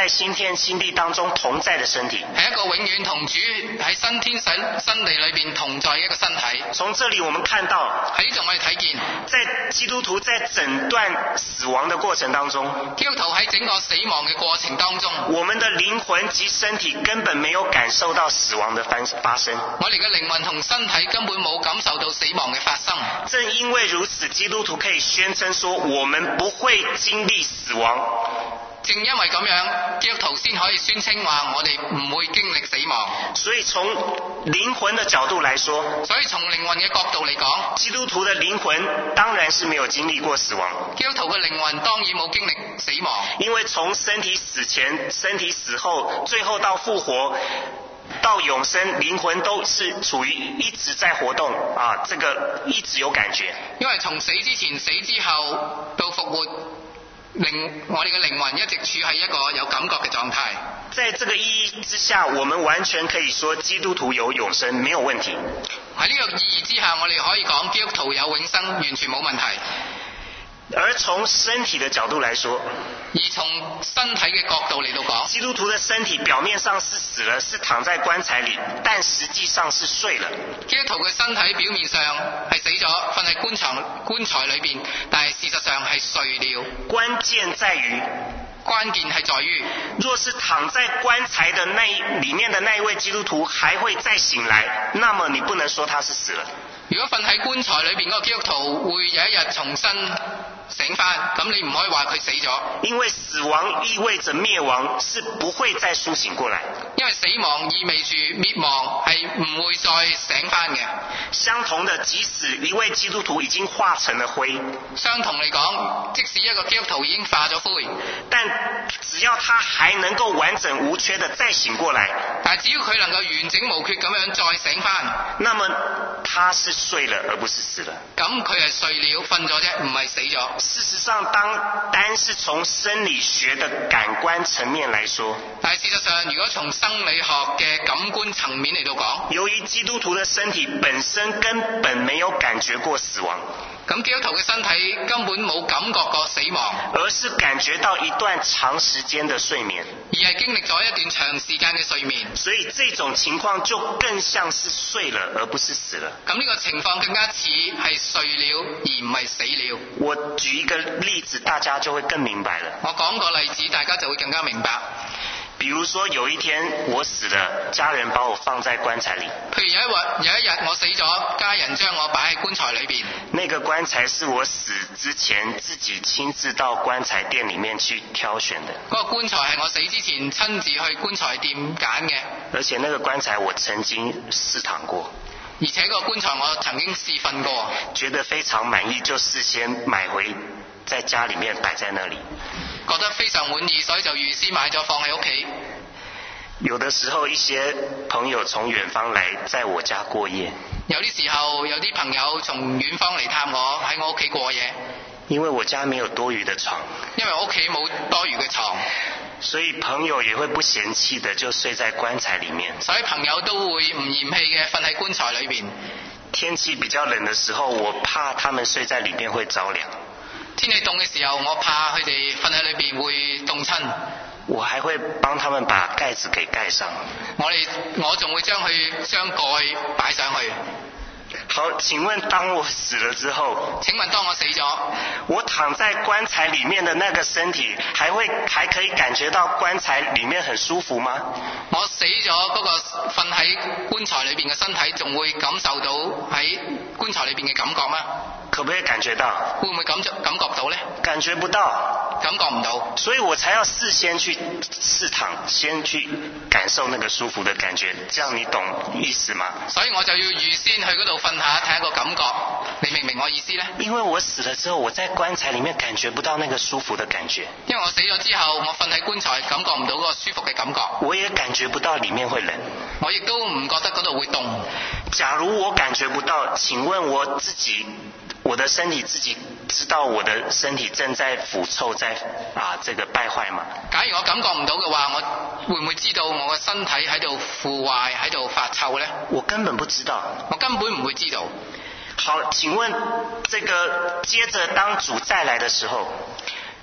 在新天新地當中同在的身體， 係一個永遠同主喺新天新地裏邊同在嘅一個身體。 從這裡我們看到， 喺呢度我哋睇見， 在基督徒在整段死亡的過程當中， 基督徒喺整個死亡嘅過程當中， 我們的靈魂及身體根本沒有感受到死亡的發生。 我哋嘅靈魂同身體根本冇感受到死亡嘅發生。 正因為如此，基督徒可以宣稱說，我們不會經歷死亡。 正因為咁樣，基督徒先可以宣稱話我哋唔會經歷死亡。 所以從靈魂的角度來說， 所以從靈魂嘅角度嚟講， 基督徒的靈魂當然是沒有經歷過死亡。 基督徒嘅靈魂當然冇經歷死亡， 因為從身體死前、身體死後，最後到復活，到永生，靈魂都是處於一直在活動啊，這個一直有感覺。 因為從死之前、死之後到復活，我哋嘅靈魂一直處喺一個有感覺嘅狀態。 在這個意義之下，我們完全可以說基督徒有永生，沒有問題。 喺呢個意義之下，我哋可以講基督徒有永生，完全冇問題。 而從身體的角度來說， 而從身體嘅角度嚟到講， 基督徒的身體表面上是死了，是躺在棺材裡，但實際上是睡了。 基督徒嘅身體表面上係死咗，瞓喺棺材裏邊，但係事實上係睡了。 關鍵在於，若是躺在棺材的裡面的那一位基督徒還會再醒來，那麼你不能說他是死了。 如果瞓喺棺材裏邊嗰個基督徒會有一日重新醒翻，咁你唔可以話佢死咗。 因為死亡意味着滅亡，是不會再甦醒過來。 因為死亡意味住滅亡係唔會再醒翻嘅。 相同的，即使一位基督徒已經化成了灰， 相同嚟講，即使一個基督徒已經化咗灰， 但只要他還能夠完整無缺的再醒過來， 但只要佢能夠完整無缺咁樣再醒翻， 那麼他是睡了而不是死了。 咁佢係睡了瞓咗啫，唔係死咗。 事實上，單是從生理學的感官層面來說， 但係事實上，如果從生理學嘅感官層面嚟到講， 由於基督徒的身體本身根本沒有感覺過死亡， 咁基督徒嘅身體根本冇感覺過死亡， 而是感覺到一段長時間的睡眠， 而係經歷咗一段長時間嘅睡眠。 所以這種情況就更像是睡了而不是死了。 咁呢個情況更加似係睡了而唔係死了。 我舉一個例子，大家就會更明白了。 我講個例子，大家就會更加明白。 比如說有一天我死了，家人把我放在棺材裡。 譬如有一日我死咗，家人將我擺喺棺材裏邊。 那個棺材是我死之前自己親自到棺材店裡面去挑選的。 嗰個棺材係我死之前親自去棺材店揀嘅。 而且那個棺材我曾經試躺過。 而且個棺材我曾經試瞓過， 覺得非常滿意，就事先買回在家裡面擺在那裡。 覺得非常滿意，所以就預先買咗放喺屋企。 有的時候一些朋友從遠方來在我家過夜。 有啲時候有啲朋友從遠方嚟探我，喺我屋企過夜。 因為我家沒有多餘的床。 因為我屋企冇多餘嘅床。 所以朋友也會不嫌棄的就睡在棺材裡面。 所以朋友都會唔嫌棄嘅瞓喺棺材裏邊。 天氣比較冷的時候，我怕他們睡在裡面會着涼。 天氣凍嘅時候，我怕佢哋瞓喺裏邊會凍親。 我還會幫他們把蓋子給蓋上。 我仲會將蓋擺上去。 好，請問當我死了之後， 請問當我死咗， 我躺在棺材裡面的那個身體還可以感覺到棺材裡面很舒服嗎？ 我死咗嗰個瞓喺棺材裏邊嘅身體，仲會感受到喺棺材裏邊嘅感覺嗎？ 可不可以感覺到？ 會唔會感覺到呢？ 感覺不到， 感覺唔到。 所以我才要事先去試躺，先去感受那個舒服的感覺，這樣你懂意思嗎？ 所以我就要預先去嗰度瞓下，睇下個感覺，你明唔明我意思呢？ 因為我死了之後，我在棺材裡面感覺不到那個舒服的感覺。 因為我死咗之後，我瞓喺棺材，感覺唔到嗰個舒服嘅感覺。 我也感覺不到裡面會冷。 我亦都唔覺得嗰度會凍。 假如我感覺不到，請問我的身體自己知道我的身體正在腐臭，在這個敗壞嗎？ 假如我感覺唔到嘅話，我會唔會知道我嘅身體喺度腐壞，喺度發臭呢？ 我根本不知道。 我根本唔會知道。 好，請問這個接着當主再來的時候，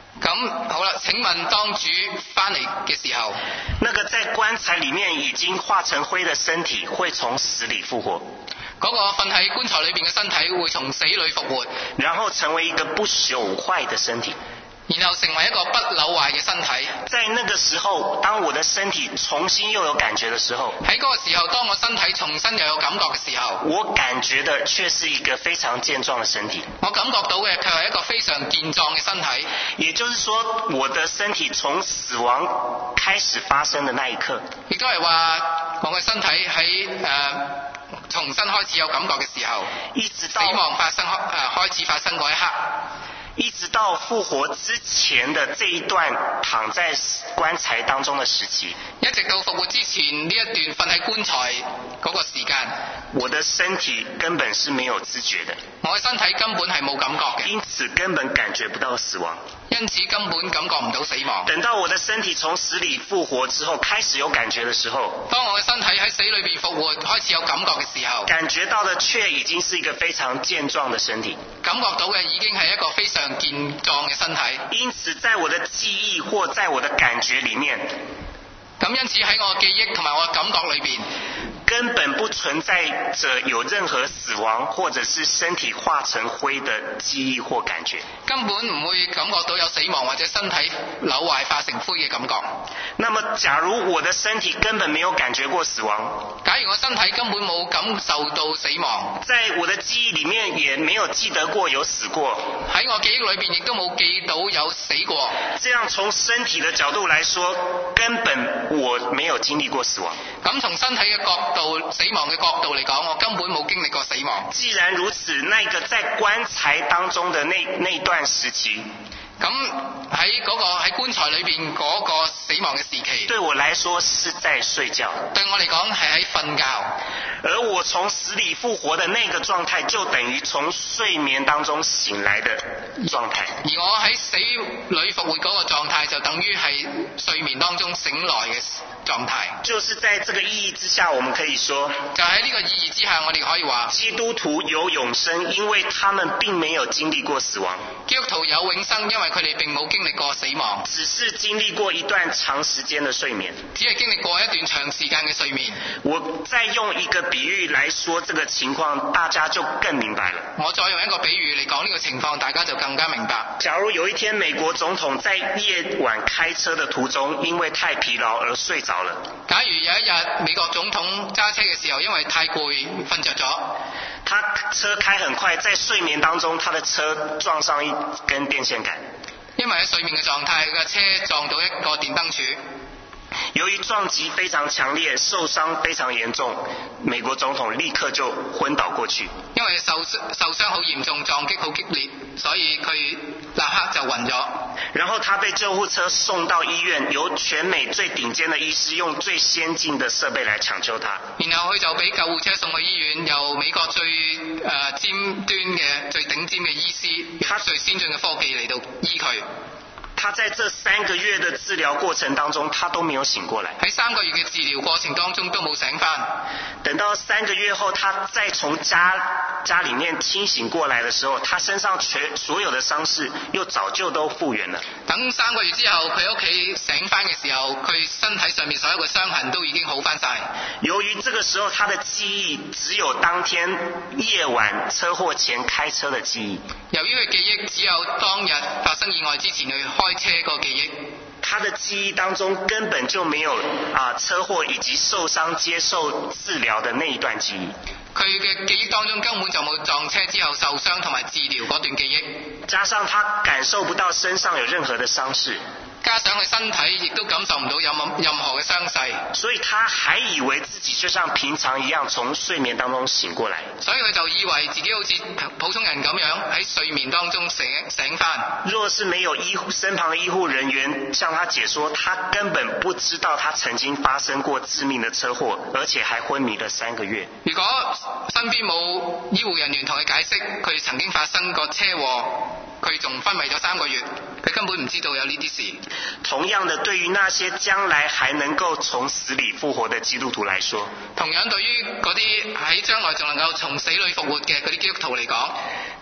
咁好啦，請問當主翻嚟嘅時候， 那個在棺材裡面已經化成灰的身體會從死裡復活， 嗰個瞓喺棺材裏邊嘅身體會從死裡復活， 然後成為一個不朽壞的身體。 然後成為一個不朽壞嘅身體。 在那個時候，當我的身體重新又有感覺的時候， 喺嗰個時候，當我身體重新又有感覺嘅時候， 我感覺的卻是一個非常健壯的身體。 我感覺到嘅卻係一個非常健壯嘅身體。 也就是說，我的身體從死亡開始發生的那一刻， 亦都係話我嘅身體喺重新開始有感覺嘅時候， 一直到死亡發生開始發生嗰一刻。 一直到復活之前的這一段躺在棺材當中的時期， 一直到復活之前呢一段瞓喺棺材嗰個時間， 我的身體根本是沒有知覺的， 我嘅身體根本係冇感覺嘅， 因此根本感覺不到死亡， 因此根本感覺唔到死亡。 等到我的身體從死裡復活之後，開始有感覺的時候， 當我嘅身體喺死裏邊復活，開始有感覺嘅時候， 感覺到的卻已經是一個非常健壯的身體， 感覺到嘅已經係一個非常健壯嘅身體。 因此在我的記憶或在我的感覺裡面， 咁因此喺我嘅記憶同埋我嘅感覺裏邊， 根本不存在着有任何死亡或者是身體化成灰的記憶或感覺， 根本唔會感覺到有死亡或者身體朽壞化成灰嘅感覺。 那麼假如我的身體根本沒有感覺過死亡， 假如我身體根本冇感受到死亡， 在我的記憶裡面也沒有記得過有死過， 喺我記憶裏邊亦都冇記到有死過， 這樣從身體的角度來說，根本我沒有經歷過死亡。 咁從身體嘅角度、死亡嘅角度嚟講，我根本冇經歷過死亡。 既然如此，那個在棺材當中的那段時期， 咁喺棺材裏邊嗰個死亡嘅時期， 對我來說是在睡覺， 對我嚟講係喺瞓覺。 而我從死裡復活的那個狀態，就等於從睡眠當中醒來的狀態。 而我喺死裡復活嗰個狀態，就等於係睡眠當中醒來嘅狀態。 就是在這個意義之下，我們可以說， 就喺呢個意義之下，我哋可以話， 基督徒有永生，因為他們並沒有經歷過死亡。 基督徒有永生，因為佢哋並冇經歷過死亡， 只是經歷過一段長時間的睡眠。 只係經歷過一段長時間嘅睡眠。 我再用一個比喻來說這個情況，大家就更明白了。 我再用一個比喻嚟講呢個情況，大家就更加明白。 假如有一天美國總統在夜晚開車的途中，因為太疲勞而睡着了。 假如有一日美國總統揸車嘅時候，因為太攰瞓着咗， 他車開很快，在睡眠當中，他的車撞上一根電線桿。 因為喺睡眠嘅狀態，個車撞到一個電燈柱。 由於撞擊非常強烈，受傷非常嚴重，美國總統立刻就昏倒過去。 因為受傷好嚴重，撞擊好激烈，所以佢立刻就暈咗。 然後他被救護車送到醫院，由全美最頂尖的醫師用最先進的設備來搶救他。 然後佢就俾救護車送去醫院，由美國最尖端嘅最頂尖嘅醫師，用最先進嘅科技嚟到醫佢。 他在這3個月的治療過程當中，他都沒有醒過來。 喺3個月嘅治療過程當中都冇醒返。 等到3個月後，他再從家裡面清醒過來的時候，他身上所有的傷勢又早就都復原了。 等3個月之後，佢屋企醒返嘅時候，佢身體上面所有嘅傷痕都已經好返晒。 由於這個時候他的記憶只有當天夜晚車禍前開車的記憶。 由於佢記憶只有當日發生意外之前去開車個記憶， 他的記憶當中根本就沒有車禍以及受傷接受治療的那一段記憶。 佢嘅記憶當中根本就冇撞車之後受傷同埋治療嗰段記憶。 加上他感受不到身上有任何的傷勢， 加上佢身體亦都感受唔到有任何嘅傷勢， 所以他還以為自己就像平常一樣從睡眠當中醒過來。 所以佢就以為自己好似普通人咁樣喺睡眠當中醒返。 若是沒有身旁的醫護人員向他解說，他根本不知道他曾經發生過致命的車禍，而且還昏迷了3個月。 如果身邊冇醫護人員同佢解釋佢曾經發生過車禍，佢仲昏迷咗3個月，佢根本唔知道有呢啲事。 同樣的，對於那些將來還能夠從死裡復活的基督徒來說， 同樣對於嗰啲喺將來仲能夠從死裡復活嘅嗰啲基督徒嚟講，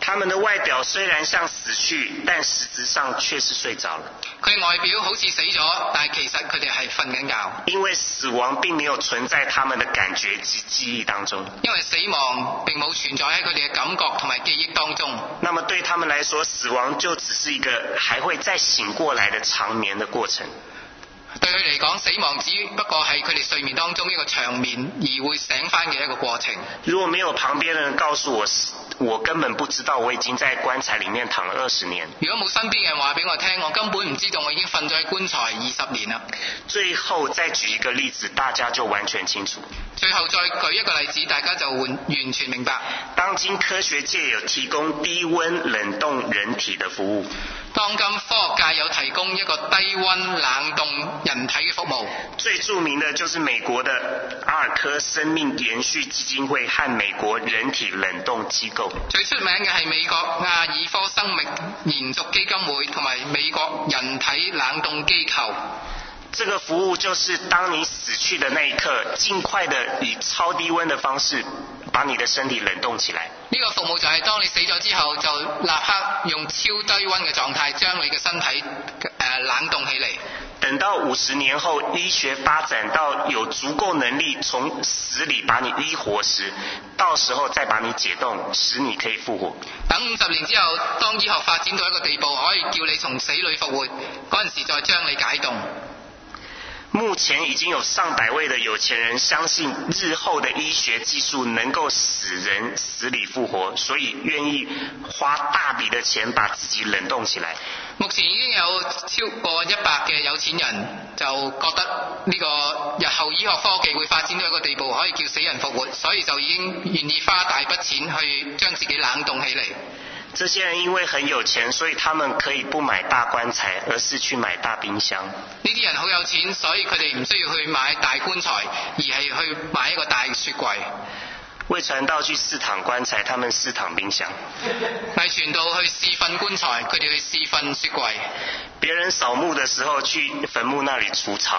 他们的外表雖然像死去，但實質上卻是睡着了。 佢哋外表好似死咗，但係其實佢哋係瞓緊覺。 因為死亡並沒有存在他們的感覺及記憶當中。 因為死亡並冇存在喺佢哋嘅感覺同埋記憶當中。 那麼對他們來說，死亡就只是一個還會再醒過來的長眠的過程。 對佢嚟講，死亡只不過係佢哋睡眠當中一個長眠而會醒返嘅一個過程。 如果沒有旁邊的人告訴我，我根本不知道我已經在棺材裡面躺了20年。 如果冇身邊嘅人話俾我聽，我根本唔知道我已經瞓咗喺棺材20年啦。 最後再舉一個例子，大家就完全清楚。 最後再舉一個例子，大家就完全明白。 當今科學界有提供低溫冷凍人體的服務。 當今科學界有提供一個低溫冷凍人體嘅服務。 最著名的就是美國的阿爾科生命延續基金會和美國人體冷凍機構。 最出名嘅係美國阿爾科生命延續基金會同埋美國人體冷凍機構。 這個服務就是當你死去的那一刻，盡快的以超低溫的方式把你的身體冷凍起來。 呢個服務就係當你死咗之後，就立刻用超低溫嘅狀態將你嘅身體冷凍起嚟。 等到50年後，醫學發展到有足夠能力從死裡把你醫活時，到時候再把你解凍，使你可以復活。 等50年之後，當醫學發展到一個地步，可以叫你從死裡復活，嗰陣時再將你解凍。 目前已經有上百位的有錢人相信日後的醫學技術能夠使人死裡復活，所以願意花大筆的錢把自己冷凍起來。 目前已經有超過100嘅有錢人就覺得呢個日後醫學科技會發展到一個地步，可以叫死人復活，所以就已經願意花大筆錢去將自己冷凍起嚟。 這些人因為很有錢，所以他們可以不買大棺材，而是去買大冰箱。 呢啲人好有錢，所以佢哋唔需要去買大棺材，而係去買一個大雪櫃。 魏傳道去試躺棺材，他們試躺冰箱。 魏傳道去試瞓棺材，佢哋去試瞓雪櫃。 別人掃墓的時候去墳墓那裡除草。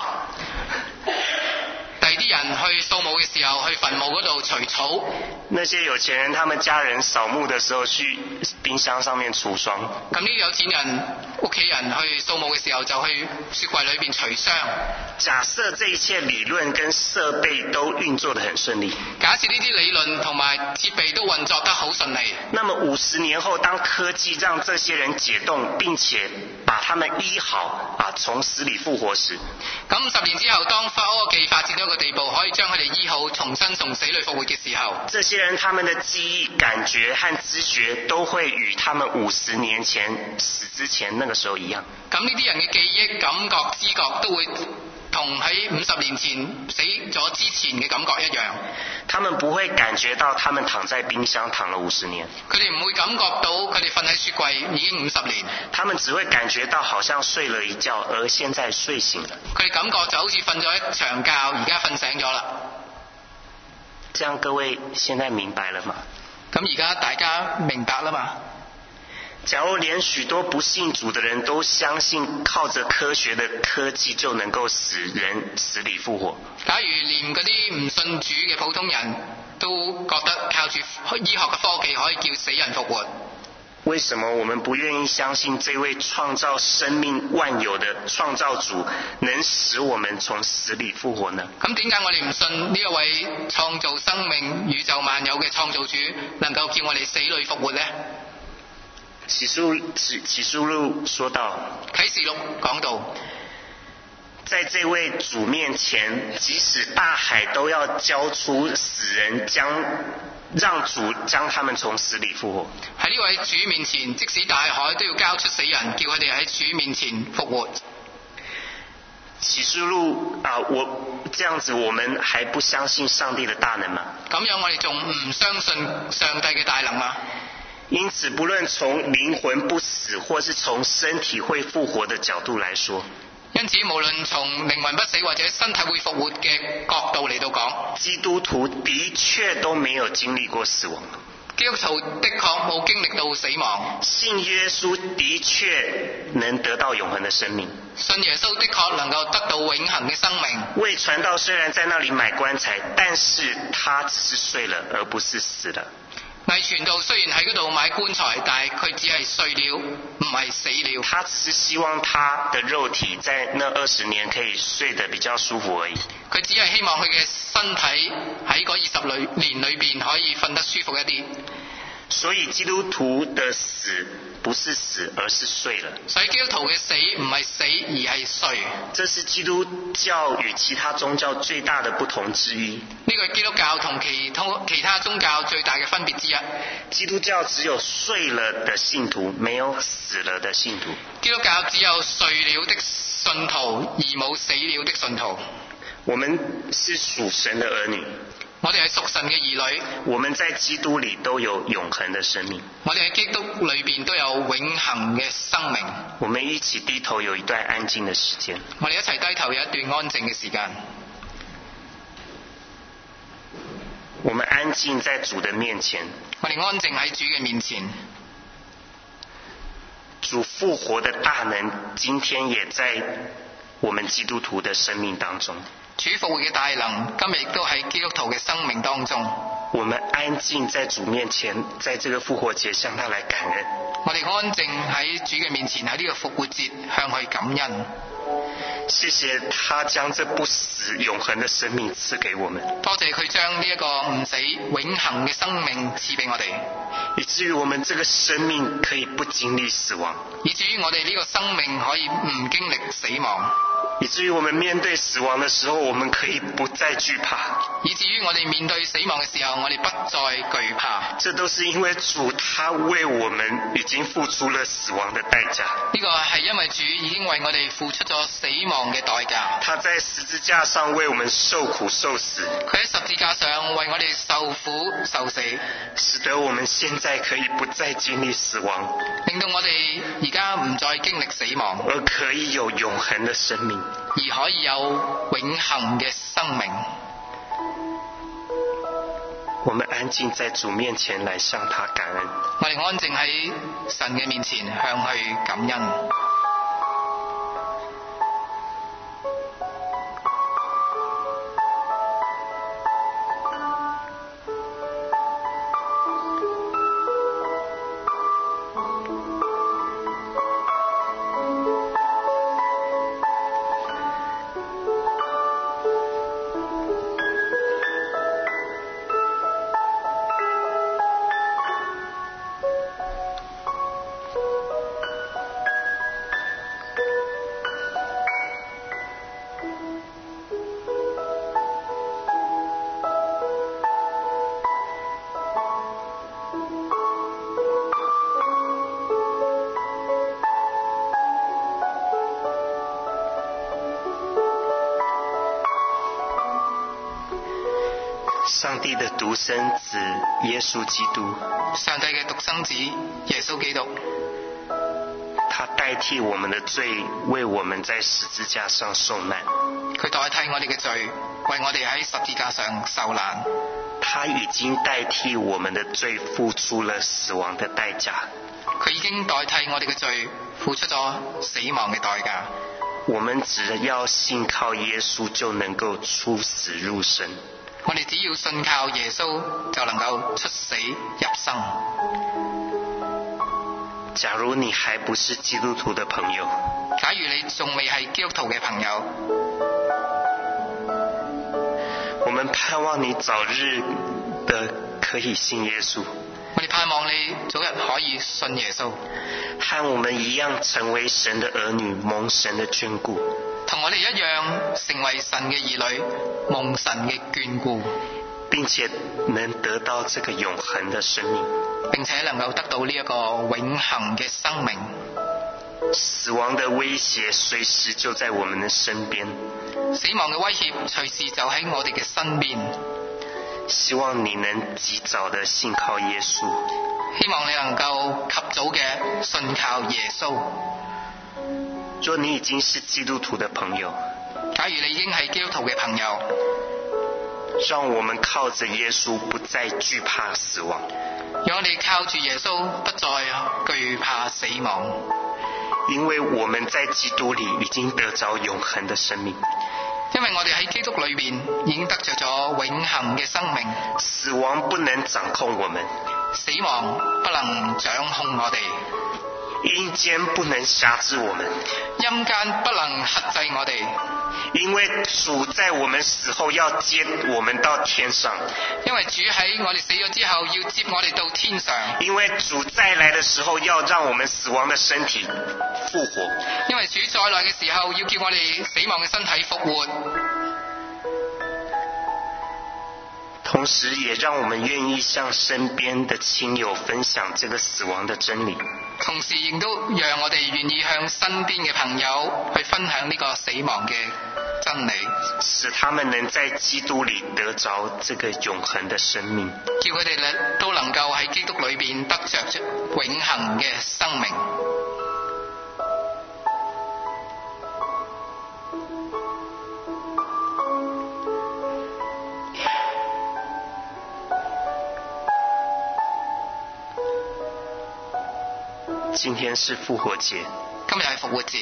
第啲人去掃墓嘅時候，去墳墓嗰度除草。 那些有錢人，他們家人掃墓的時候去冰箱上面除霜。 咁呢啲有錢人屋企人去掃墓嘅時候，就去雪櫃裏邊除霜。 假設這一切理論跟設備都運作得很順利。 假設呢啲理論同埋設備都運作得好順利。 那麼50年後，當科技讓這些人解凍，並且把他們醫好，從死裡復活時， 咁50年之後，當科技發展到一個地步，可以將佢哋醫好，重新從死裡復活嘅時候， 這些人他們的記憶、感覺和知覺都會與他們50年前死之前那個時候一樣。 咁呢啲人嘅記憶、感覺、知覺都會同喺50年前死咗之前嘅感覺一樣。 他們不會感覺到他們躺在冰箱躺了50年。 佢哋唔會感覺到佢哋瞓喺雪櫃已經50年。 他們只會感覺到好像睡了一覺，而現在睡醒了。 佢哋感覺就好似瞓咗一場覺，而家瞓醒咗啦。 這樣各位現在明白了嗎？ 咁而家大家明白啦嘛？ 假如連許多不信主的人都相信靠着科學的科技就能夠使人死裡復活， 假如連嗰啲唔信主嘅普通人都覺得靠住醫學嘅科技可以叫死人復活， 為什麼我們不願意相信這位創造生命萬有的創造主能使我們從死裡復活呢？ 咁點解我哋唔信呢一位創造生命宇宙萬有嘅創造主能夠叫我哋死裡復活呢？ 啟示錄說到， 啟示錄講到， 在這位主面前，即使大海都要交出死人，讓主將他們從死裡復活。 喺呢位主面前，即使大海都要交出死人，叫佢哋喺主面前復活。 啟示錄我這樣子，我們還不相信上帝的大能嗎？ 咁樣我哋仲唔相信上帝嘅大能嗎？ 因此，不論從靈魂不死，或是從身體會復活的角度來說， 因此無論從靈魂不死或者身體會復活嘅角度嚟到講， 基督徒的確都沒有經歷過死亡。 基督徒的確冇經歷到死亡。 信耶穌的確能得到永恆的生命。 信耶穌的確能夠得到永恆嘅生命。 魏傳道雖然在那裡買棺材，但是他只是睡了，而不是死了。 魏傳道雖然喺嗰度買棺材，但係佢只係睡了，唔係死了。 他只是希望他的肉體在那20年可以睡得比較舒服而已。 佢只係希望佢嘅身體喺嗰20年裏邊可以瞓得舒服一啲。 所以基督徒的死不是死，而是睡了。 所以基督徒嘅死唔係死，而係睡。 這是基督教與其他宗教最大的不同之一。 呢個係基督教同其他宗教最大嘅分別之一。 基督教只有睡了的信徒，沒有死了的信徒。 基督教只有睡了的信徒，而冇死了的信徒。 我們是屬神的兒女。 我哋係屬神嘅兒女。 我們在基督裏都有永恆的生命。 我哋喺基督裏邊都有永恆嘅生命。 我們一起低頭有一段安靜的時間。 我哋一齊低頭有一段安靜嘅時間。 我們安靜在主的面前。 我哋安靜喺主嘅面前。 主復活的大能今天也在我們基督徒的生命當中。 主復活嘅大能今日亦都喺基督徒嘅生命當中。 我們安靜在主面前，在這個復活節向他來感恩。 我哋安靜喺主嘅面前，喺呢個復活節向佢感恩。 謝謝他將這不死永恆的生命賜給我們。 多謝佢將呢一個唔死永恆嘅生命賜俾我哋， 以至於我們這個生命可以不經歷死亡， 以至於我哋呢個生命可以唔經歷死亡， 以至於我們面對死亡的時候，我們可以不再懼怕， 以至於我哋面對死亡嘅時候，我哋不再懼怕。 這都是因為主他為我們已經付出了死亡的代價。 呢個係因為主已經為我哋付出咗死亡嘅代價。 他在十字架上為我們受苦受死， 佢喺十字架上為我哋受苦受死， 使得我們現在可以不再經歷死亡， 令到我哋而家唔再經歷死亡， 而可以有永恆的生命， 而可以有永恆嘅生命。 我們安靜在主面前來向他感恩。 我哋安靜喺神嘅面前向佢感恩。 上帝的獨生子耶穌基督， 上帝嘅獨生子耶穌基督， 他代替我們的罪，為我們在十字架上受難。 佢代替我哋嘅罪，為我哋喺十字架上受難。 他已經代替我們的罪，付出了死亡的代價。 佢已經代替我哋嘅罪，付出咗死亡嘅代價。 我們只要信靠耶穌，就能夠出死入生。 我哋只要信靠耶穌，就能夠出死入生。 假如你還不是基督徒的朋友， 假如你仲未係基督徒嘅朋友， 我們盼望你早日的可以信耶穌。 我哋盼望你早日可以信耶穌， 和我們一樣成為神的兒女，蒙神的眷顧。 同我哋一樣成為神嘅兒女，蒙神嘅眷顧， 並且能得到這個永恆的生命， 並且能夠得到呢一個永恆嘅生命。 死亡的威脅隨時就在我們的身邊， 死亡嘅威脅隨時就喺我哋嘅身邊。 希望你能及早的信靠耶穌， 希望你能夠及早嘅信靠耶穌。 若你已經是基督徒的朋友， 假如你已經係基督徒嘅朋友， 讓我們靠着耶穌不再懼怕死亡， 讓我哋靠住耶穌不再懼怕死亡， 因為我們在基督裏已經得着永恆的生命。 因為我哋喺基督裏邊已經得着咗永恆嘅生命， 死亡不能掌控我們， 死亡不能掌控我哋， 阴间不能辖制我们， 陰間不能轄制我哋， 因为主在我们死后要接我们到天上， 因為主喺我哋死咗之後要接我哋到天上， 因为主再来的时候要让我们死亡的身體复活， 因為主再來嘅時候要叫我哋死亡嘅身體復活， 同時也讓我們願意向身邊的親友分享這個死亡的真理， 同時亦都讓我哋願意向身邊嘅朋友去分享呢個死亡嘅真理， 使他們能在基督裏得着這個永恆的生命， 叫佢哋都能夠喺基督裏邊得着永恆嘅生命。 今天是復活節， 今日係復活節。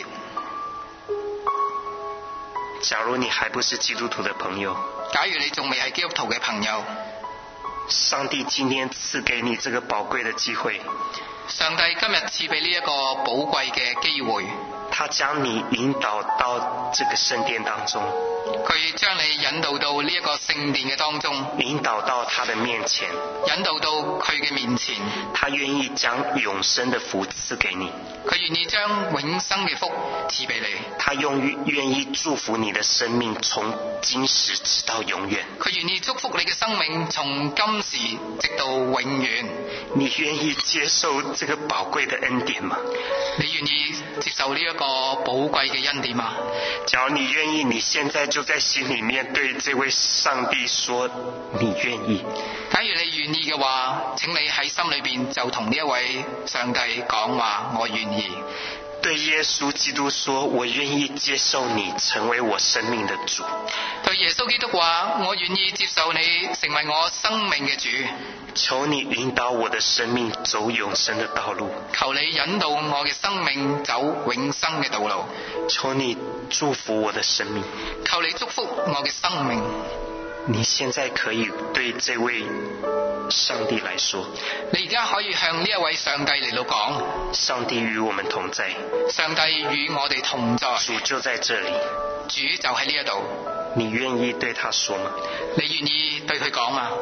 假如你還不是基督徒的朋友， 假如你仲未係基督徒嘅朋友， 上帝今天賜給你這個寶貴的機會， 上帝今日賜俾呢一個寶貴嘅機會， 他將你引導到這個聖殿當中， 佢將你引導到呢一個聖殿嘅當中， 引導到他的面前， 引導到佢嘅面前， 他願意將永生的福賜給你， 佢願意將永生嘅福賜俾你， 他願意祝福你的生命從今時直到永遠， 佢願意祝福你嘅生命從今時直到永遠。 你願意接受這個寶貴的恩典嗎？ 你願意接受呢一個寶貴嘅恩典嗎？ 假如你願意，你現在就在心裡面對這位上帝說你願意。 假如你願意嘅話，請你喺心裏邊就同呢一位上帝講話，我願意。 對耶穌基督說，我願意接受你成為我生命的主。 對耶穌基督話，我願意接受你成為我生命嘅主。 求你引導我的生命走永生的道路。 求你引導我嘅生命走永生嘅道路。 求你祝福我的生命。 求你祝福我嘅生命。 你現在可以對這位上帝來說， 你而家可以向呢一位上帝嚟到講， 上帝與我們同在， 上帝與我哋同在， 主就在這裡， 主就喺呢一度。 你願意對他說嗎？ 你願意對佢講嗎？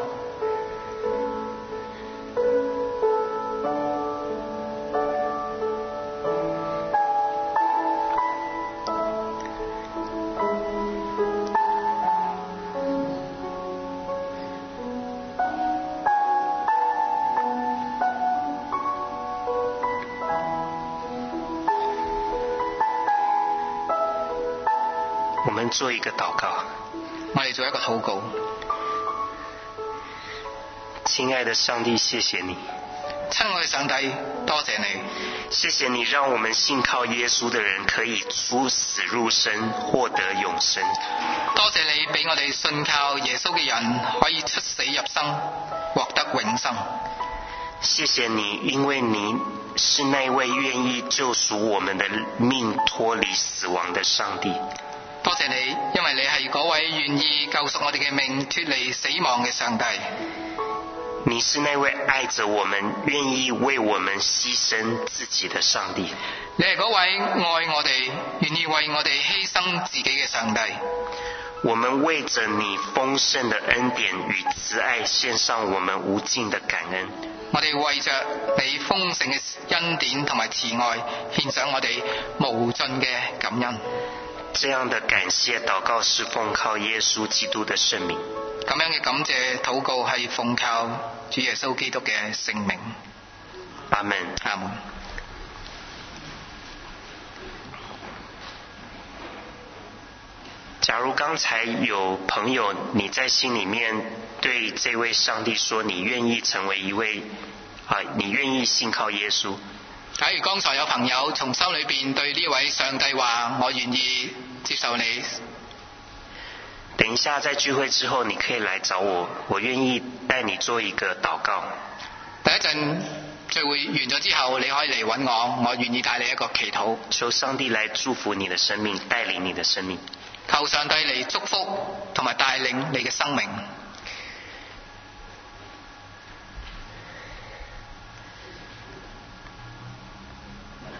我們做一個禱告。 我哋做一個禱告。 親愛的上帝，謝謝你。 親愛的上帝，多謝你。 謝謝你讓我們信靠耶穌的人可以出死入生，獲得永生。 多謝你俾我哋信靠耶穌嘅人可以出死入生，獲得永生。 謝謝你，因為你是那位願意救贖我們的命脫離死亡的上帝。 多謝你，因為你係嗰位願意救贖我哋嘅命脫離死亡嘅上帝。 你是那位愛着我們、願意為我們犧牲自己的上帝。 你係嗰位愛我哋、願意為我哋犧牲自己嘅上帝。 我們為着你豐盛的恩典與慈愛獻上我們無盡的感恩。 我哋為着你豐盛嘅恩典同埋慈愛獻上我哋無盡嘅感恩。 這樣的感謝禱告是奉靠耶穌基督的聖名。 咁樣嘅感謝禱告係奉靠主耶穌基督嘅聖名。 阿門。 阿門。 假如剛才有朋友你在心裡面對這位上帝說你願意成為一位你願意信靠耶穌。 假如剛才有朋友從心裏邊對呢位上帝話我願意接受你， 等一下在聚會之後你可以來找我，我願意帶你做一個禱告。 第一陣聚會完咗之後你可以嚟揾我，我願意帶你一個祈禱。 求上帝來祝福你的生命，帶領你的生命。 求上帝嚟祝福同埋帶領你嘅生命。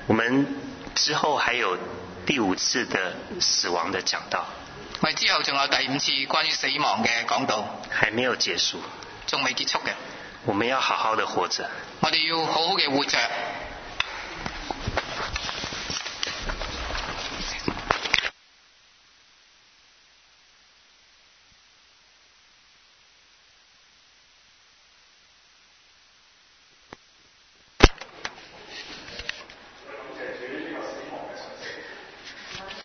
我們之後還有第5次的死亡的講道。 我哋之後仲有第5次關於死亡嘅講道， 還沒有結束， 仲未結束嘅。 我們要好好的活着。 我哋要好好嘅活着。